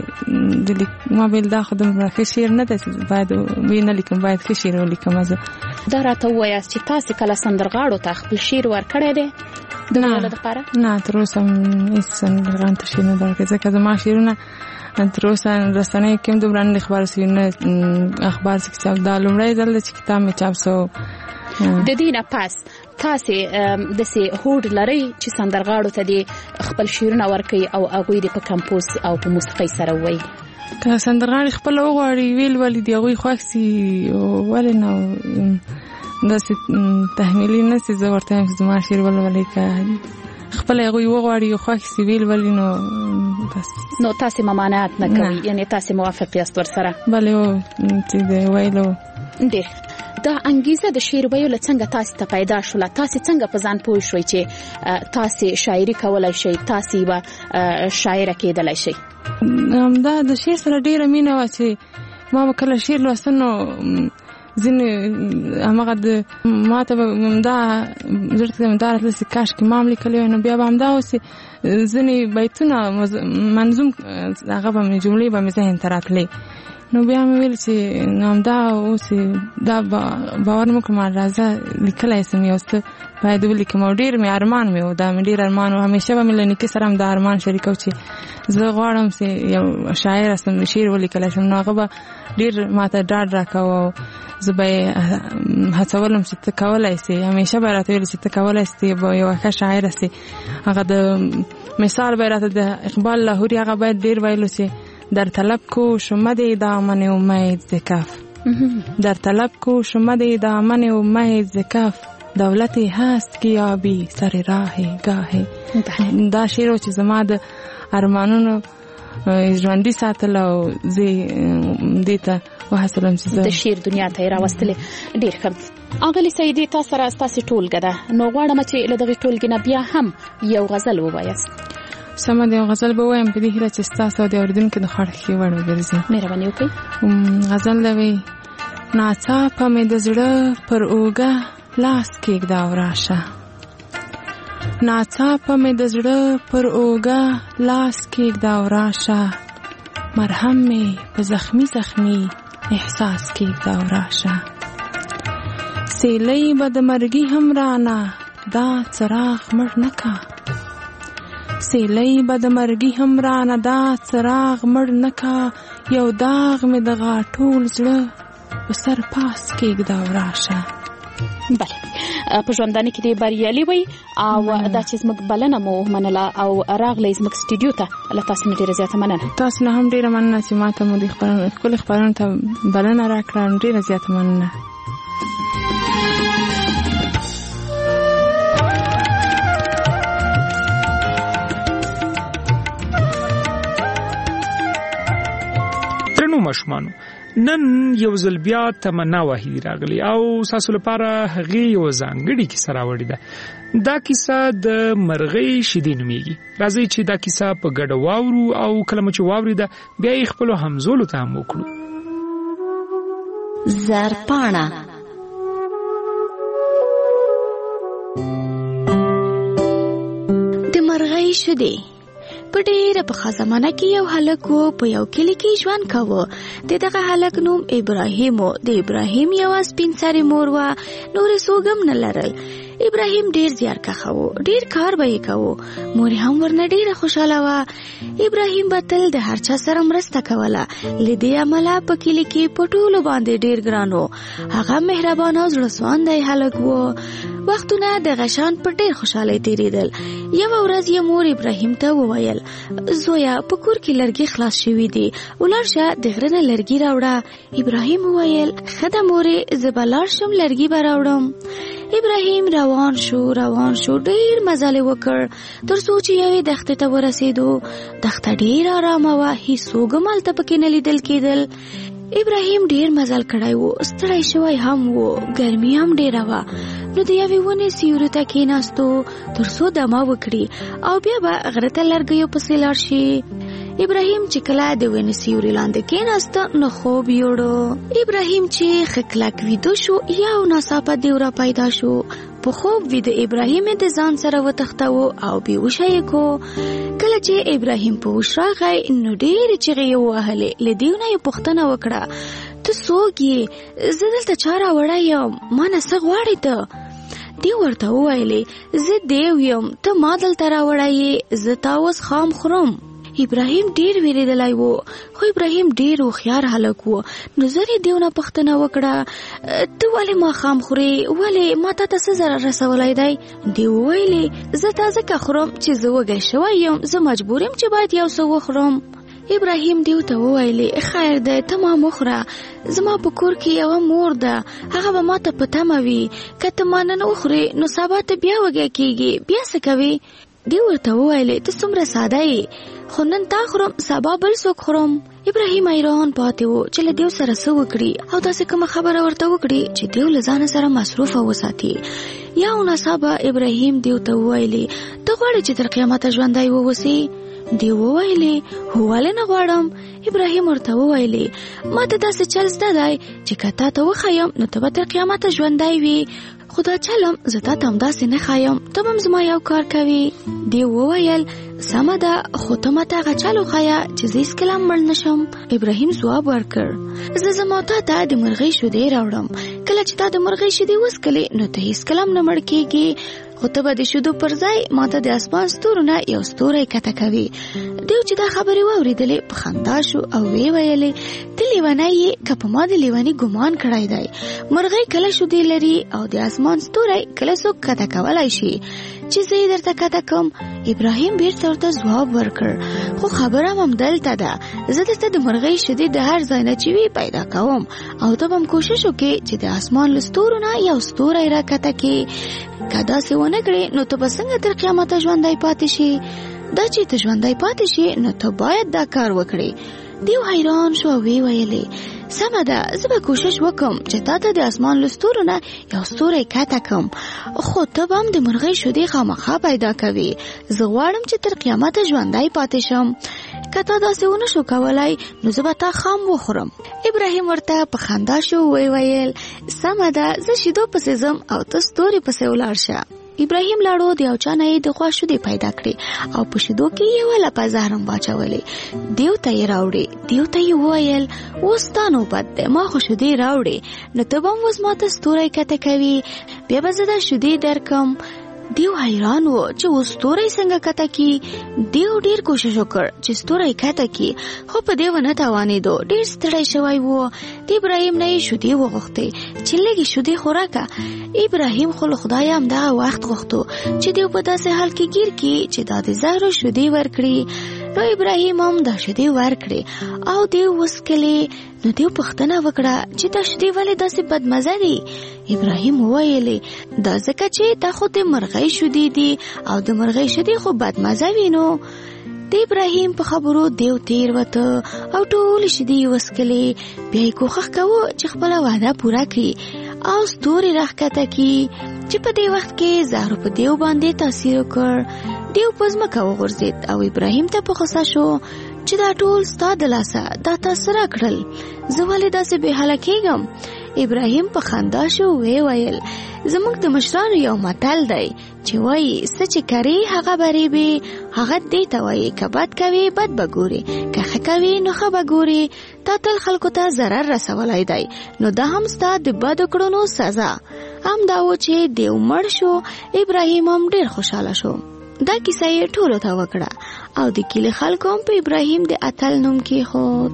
ما ویل دا خو دومره ښه شعر نه ده چې باید ویې نه لیکم، باید ښه شعر ولیکم. زه دا راته ووایاست چې تاسې کله سندرغاړو ته خپل شعر ورکړی دی د ویلو دپاره؟ نه، تر اوسه هېڅ سندرغاړو ته شعر نه درکړی، ځکه زما شعرونه تر اوسه رسنیو کې هم دومره نه دي خپاره سوي، نه اخبار کې چاپ. دا لومړی ځل دی چې کتاب مې چاپ سو. د دې نه پس تاسې داسې هوډ لرئ چې سندرغاړو ته دې خپل شعرونه ورکوي او هغوی دې په کمپوز او په موسیقۍ سره ووایي؟ که سندرغاړي خپله وغواړي ویل ولې د هغوی خوښ سي ولې نه، داسې تحمیلي نه سي. زه ورته وایم چې زما شعر ولولئ، که خپله هغوی وغواړي او خوښ سي ویل ولې نو بس. نو تاسې ممانعت نه کوئ، یعنې تاسې موافق یاست ورسره؟ بلې هو چې د ویلو. ډېر دا انګیزه د شعر ویلو څنګه تاسې ته پیدا شوله؟ تاسې څنګه په ځان پوه شوئ چې تاسې شاعري کولی شئ، تاسې یوه شاعره کېدلی شئ؟ دا د شعر سره ډېره مینه وه چې ما به کله شعر لوسته نو ځینې همغه د ما ته به همدا زړه ته همدا راتله چې کاشکې ما هم لیکلی وای، نو بیا به همداوسې ځینې بیتونه منظوم هغه به مې جملې به مې ذهن ته راتلې. نو بیا مې ویل چې همدا اوس دا باور مې وکړم راځه لیکلی سم یو څه باید ولیکم. او ډېر مې ارمان مې و، دا مې ډېر ارمان و، همیشه به مې له نیکه سره هم دا ارمان شریکو چې زه غواړم چې یو شاعره سم، شعر ولیکلی شم. نو هغه به ډېر ما ته ډاډ راکوه او زه به یې هڅولم چې ته کولی سې، همیشه به یې راته ویل چې ته کولی سې به یوه ښه شاعره سې. هغه د مثال به یې راته د اقبال لاهوري هغه باید ډېر ویلو چې در طلب کو شمد دامن امید ز کف، در طلب کو شمد دامن امید ز کف، دولتی هست که یابی سر راه گاهی. دا شعر چې زما د ارمانونو ژوندي ساتل او زه دې ته وهڅولم چې د شعر دنیا ته یې راوستلې. ډېر ښه. اغلې سعیدي تا سره ستاسې ټولګه ده، نو غواړم چې له دغې ټولګې نه بیا هم یو غزل ووایاست. سمه ده، یو غزل به ووایم په دې هیله چې ستاسو د اورېدونکو د خوښې وړ وګرځي. مهرباني وکړئ. غزل ده وایي: ناڅاپه مې د زړه پر اوږه لاس کېږده او راشه، ناڅاپه مې د زړه پر اوږه لاس کېږده او راشه، مرهم مې په زخمی زخمی احساس کېږده او راشه، سیلۍ به د مرګي هم رانه دا څراغ مړ نه کا، سیلۍ به د مرګي هم رانه دا څراغ مړ نه کا، یو داغ مې د غاټول زړه په سر پاس کېږده او راشه. بله، په ژوندانه کې دې بریالي وي او دا چې زموږ بلنه مو منله او راغلی زموږ سټوډیو ته له تاسو نه ډېره زیاته مننه. تاسو نه هم ډېره مننه چې ما ته مو د ښکلو خپرونو ته بلنه راکړه. ډېره زیاته مننه. درنو ماشومانو، نن یو ځل بیا تمنا واحدي راغلی او تاسو لپاره هغه یو ځانګړی کیسه راوړې ده. دا کیسه د مرغۍ شیدې نومیږي. راځئ چې دا کیسه په ګډه واورو او کله چې واورېده بیا یې خپلو همزولو ته هم وکړو. زرپاڼه. د مرغۍ شیدې. په ډېره پخوا زمانه کې یو هلک و، په یو کلي کې ژوند کاوه. د دغه هلک نوم ابراهیم و. د ابراهیم یوه سپین سرې مور وه، نورې څوک هم نه لرل. ابراهیم ډېر زیارکښه و، ډېر کار به یې کوو. مور هم ورنه ډېره خوشحاله وه. ابراهیم به تل د هر چا سره مرسته کوله. له دې امله په کلي کې په ټولو باندې ډېر ګران و. هغه مهربان او زړه سواندی هلک و. وختونه د غشان په ډېر خوشحالۍ تېرېدل. یوه ورځ یې مور ابراهیم ته وویل: زویا، په کور کې لرګي خلاص شوي دي، ولاړ شه د غره نه لرګي راوړه. ابراهیم وویل: ښه ده مورې، زه به لاړ شم، لرګي به راوړم. ابراهیم روان شو روان شو ډېر مزل وکړ تر څو چې یوې دښتې ته ورسېدو. دښته ډېر آرامه وه، هیڅوک هم هلته پکې نه لیدل کېدل. ابراهیم ډېر مزل کړی و، ستړی شوی هم و، ګرمي هم ډېره وه. نو د یوې ونې سیوري ته کېناستو تر څو دمه وکړي او بیا به غره ته لرګیو پسې لاړ شي. ابراهیم چې کله د ونې سیوري لاندې کېناسته نو خوب یوړو. ابراهیم چې ښه کلک ویده شو، یو ناڅاپه دیوره پیدا شو. په خوب ویده ابراهیم د ځان سره وتښتاوه او بېهوشه یې کو. کله چې ابراهیم په هوش راغی نو ډېرې چغې یې ووهلې. له دیو نه یې پوښتنه وکړه: ته څوک یې؟ زه دلته چا راوړی یم؟ ما نه څه غواړې ته؟ دیو ورته وویلې: زه دیو یم، ته ما دلته راوړی یې، زه تا اوس خام خورم. ابراهیم ډیر ویریدلی و، خو ابراهیم ډیر هوښیار هلک و. نو زر یې دیو نه پوښتنه وکړه: ته ولې ماښام خورې؟ ولې ما تا ته څه ضرر رسولی دی؟ دیو وویلې: زه تا ځکه خورم چې زه وږی شوی یم، زه مجبور یم چې باید یو څه وخورم. ابراهیم دیو ته وویلې: خیر دی، ته ما مخوره، زما په کور کې یوه مور ده، هغه به ما ته په تمه وي. که ته ما نن وخورې نو سبا ته بیا وږی کېږي، بیا څه کوې؟ دیو ورته وویلې: ته څومره ساده یې، خو نن تا خورم، سبا بل څوک خورم. ابراهیم حیران پاتې و چې له دیو سره څه وکړي او داسې کومه خبره ورته وکړي چې دیو له ځانه سره مصروفه وساتي. یا ناڅاپه ابراهیم دیو ته وویلې: ته غواړې چې تر قیامته ژوندی واوسې؟ دیو وویلې: هو، ولې نه غواړم. ابراهیم ورته وویلې: ما ته داسې چل زده دی چې که تا ته وښیم نو ته به تر قیامته ژوندی وي، خو دا چلم زه تا ته همداسې نه ښایم، ته به هم زما یو کار کوې. دیو وویل: سمه ده، خو ته ماته هغه چل وښیه چې زه هېڅکله هم مړ نه شم. ابراهیم ځواب ورکړ: زه زما تا ته د مرغۍ شیدې راوړم، کله چې تا د مرغۍ شیدې وڅښلې نو ته هېڅکله هم نه مړ کېږې، خو ته به د شیدو پر ځای ماته د اسمان ستورو نه یو ستوری کته کوي. دیو چې دا خبرې واورېدلې په خندا شو او ویې ویلې: ته لیونی یې، که په ما د لیوني ګمان کړی دی. مرغۍ کله شیدې لري او د اسمان ستوری کله څوک کته کولی شي چې زه یې درته کته کړم. ابراهیم بیرته ورته ځواب ورکړ: خو خبره هم همدلته ده، زه درته د مرغۍ شیدې د هر ځای نه چې وي پیدا کوم او ته به هم کوشش وکړې چې د اسمان له ستورو نه یو ستوری راکته کړې. که داسې ونه کړې نو ته به څنګه تر قیامته ژوندی پاتې شي؟ دا چې ته ژوندی پاتې شي نو ته باید دا کار وکړې. دیو حیران شو او ویې ویلې: سمه ده، زه به کوشش وکم چې تا ته د اسمان له ستورو نه یو ستوری کته کړم، خو ته به هم د مرغۍ شیدې خامخا پیدا کوې. زه غواړم چې تر قیامته ژوندی پاتې شم، که تا داسې ونه شو کولی نو زه به تا خام وخورم. ابراهیم ورته په خندا شو ویې ویل: سمه ده، زه شیدو پسې ځم او ته ستوري پسې ولاړ شه. ابراهیم لاړو، د یو چا نه یې د غوا شیدې پیدا کړې او په شیدو کې یوه لپه زهر هم واچولې. دیو ته یې راوړې. دیو ته یې وویل: اوس ستا نوبت دی، ما خو شیدې راوړې، نو ته به هم اوس ما ته ستوری کته کوي، بیا به زه دا شیدې درکم. دیو حیران و چې اوس ستوری څنګه کته کی. دیو ډیر کوشش وکړ چې ستوری کته کی، خو په دیو نه توانېدو. ډیر ستړی شوی و. د ابراهیم نه یې شودې وغوښتې چې لږې شودې خوراکه. ابراهیم خو له خدایه همدغه وخت غوښتو چې دیو په داسې حال کې ګیر کړي چې دا د زهرو شودې ورکړي. نو ابراهیم هم دا شودې ورکړې او دیو وسکلې. نو دیو پوښتنه وکړه چې دا شودې ولې داسې بدمزه دي؟ ابراهیم وویلې دا ځکه چې دا خو د مرغۍ شودې دي او د مرغۍ شودې خو بدمزه وي. نو د ابراهیم په خبرو دیو تیر وته او ټول شودې وسکلې. بیا یې کوښښ کوو چې خپله وعده پوره کړي او ستوري راښکته کړي چې په دې وخت کې زهرو په دیو باندې تاثیر وکړ. دیو په ځمکه وغورځېد او ابراهیم ته په غوسه شو چې دا ټول ستا د لاسه دا تاسو راکړل، زه ولې داسې بې حاله کېږم؟ ابراهیم په خندا شو وی ویل زموږ د مشرانو یو متل دی چې وایي څه چې کرې هغه بریبې. هغه دې ته وایي که بد کوې بد به ګورې، که ښه کوې نو ښه به ګورې. تا تل خلکو ته ضرر رسولی دی، نو دا هم ستا د بدو کړنو سزا. هم دا و چې دیو مړ شو. ابراهیم هم ډېر خوشحاله شو. دا کیسه یې ټولو ته وکړه او د کلي خلکو هم په ابراهیم د اتل نوم کېښود.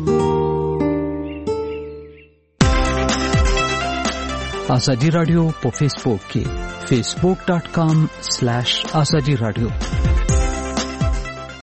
ازادي رادیو په فیسبوک کې فیسبوک ډاٹ کام سلیش ازادي رادیو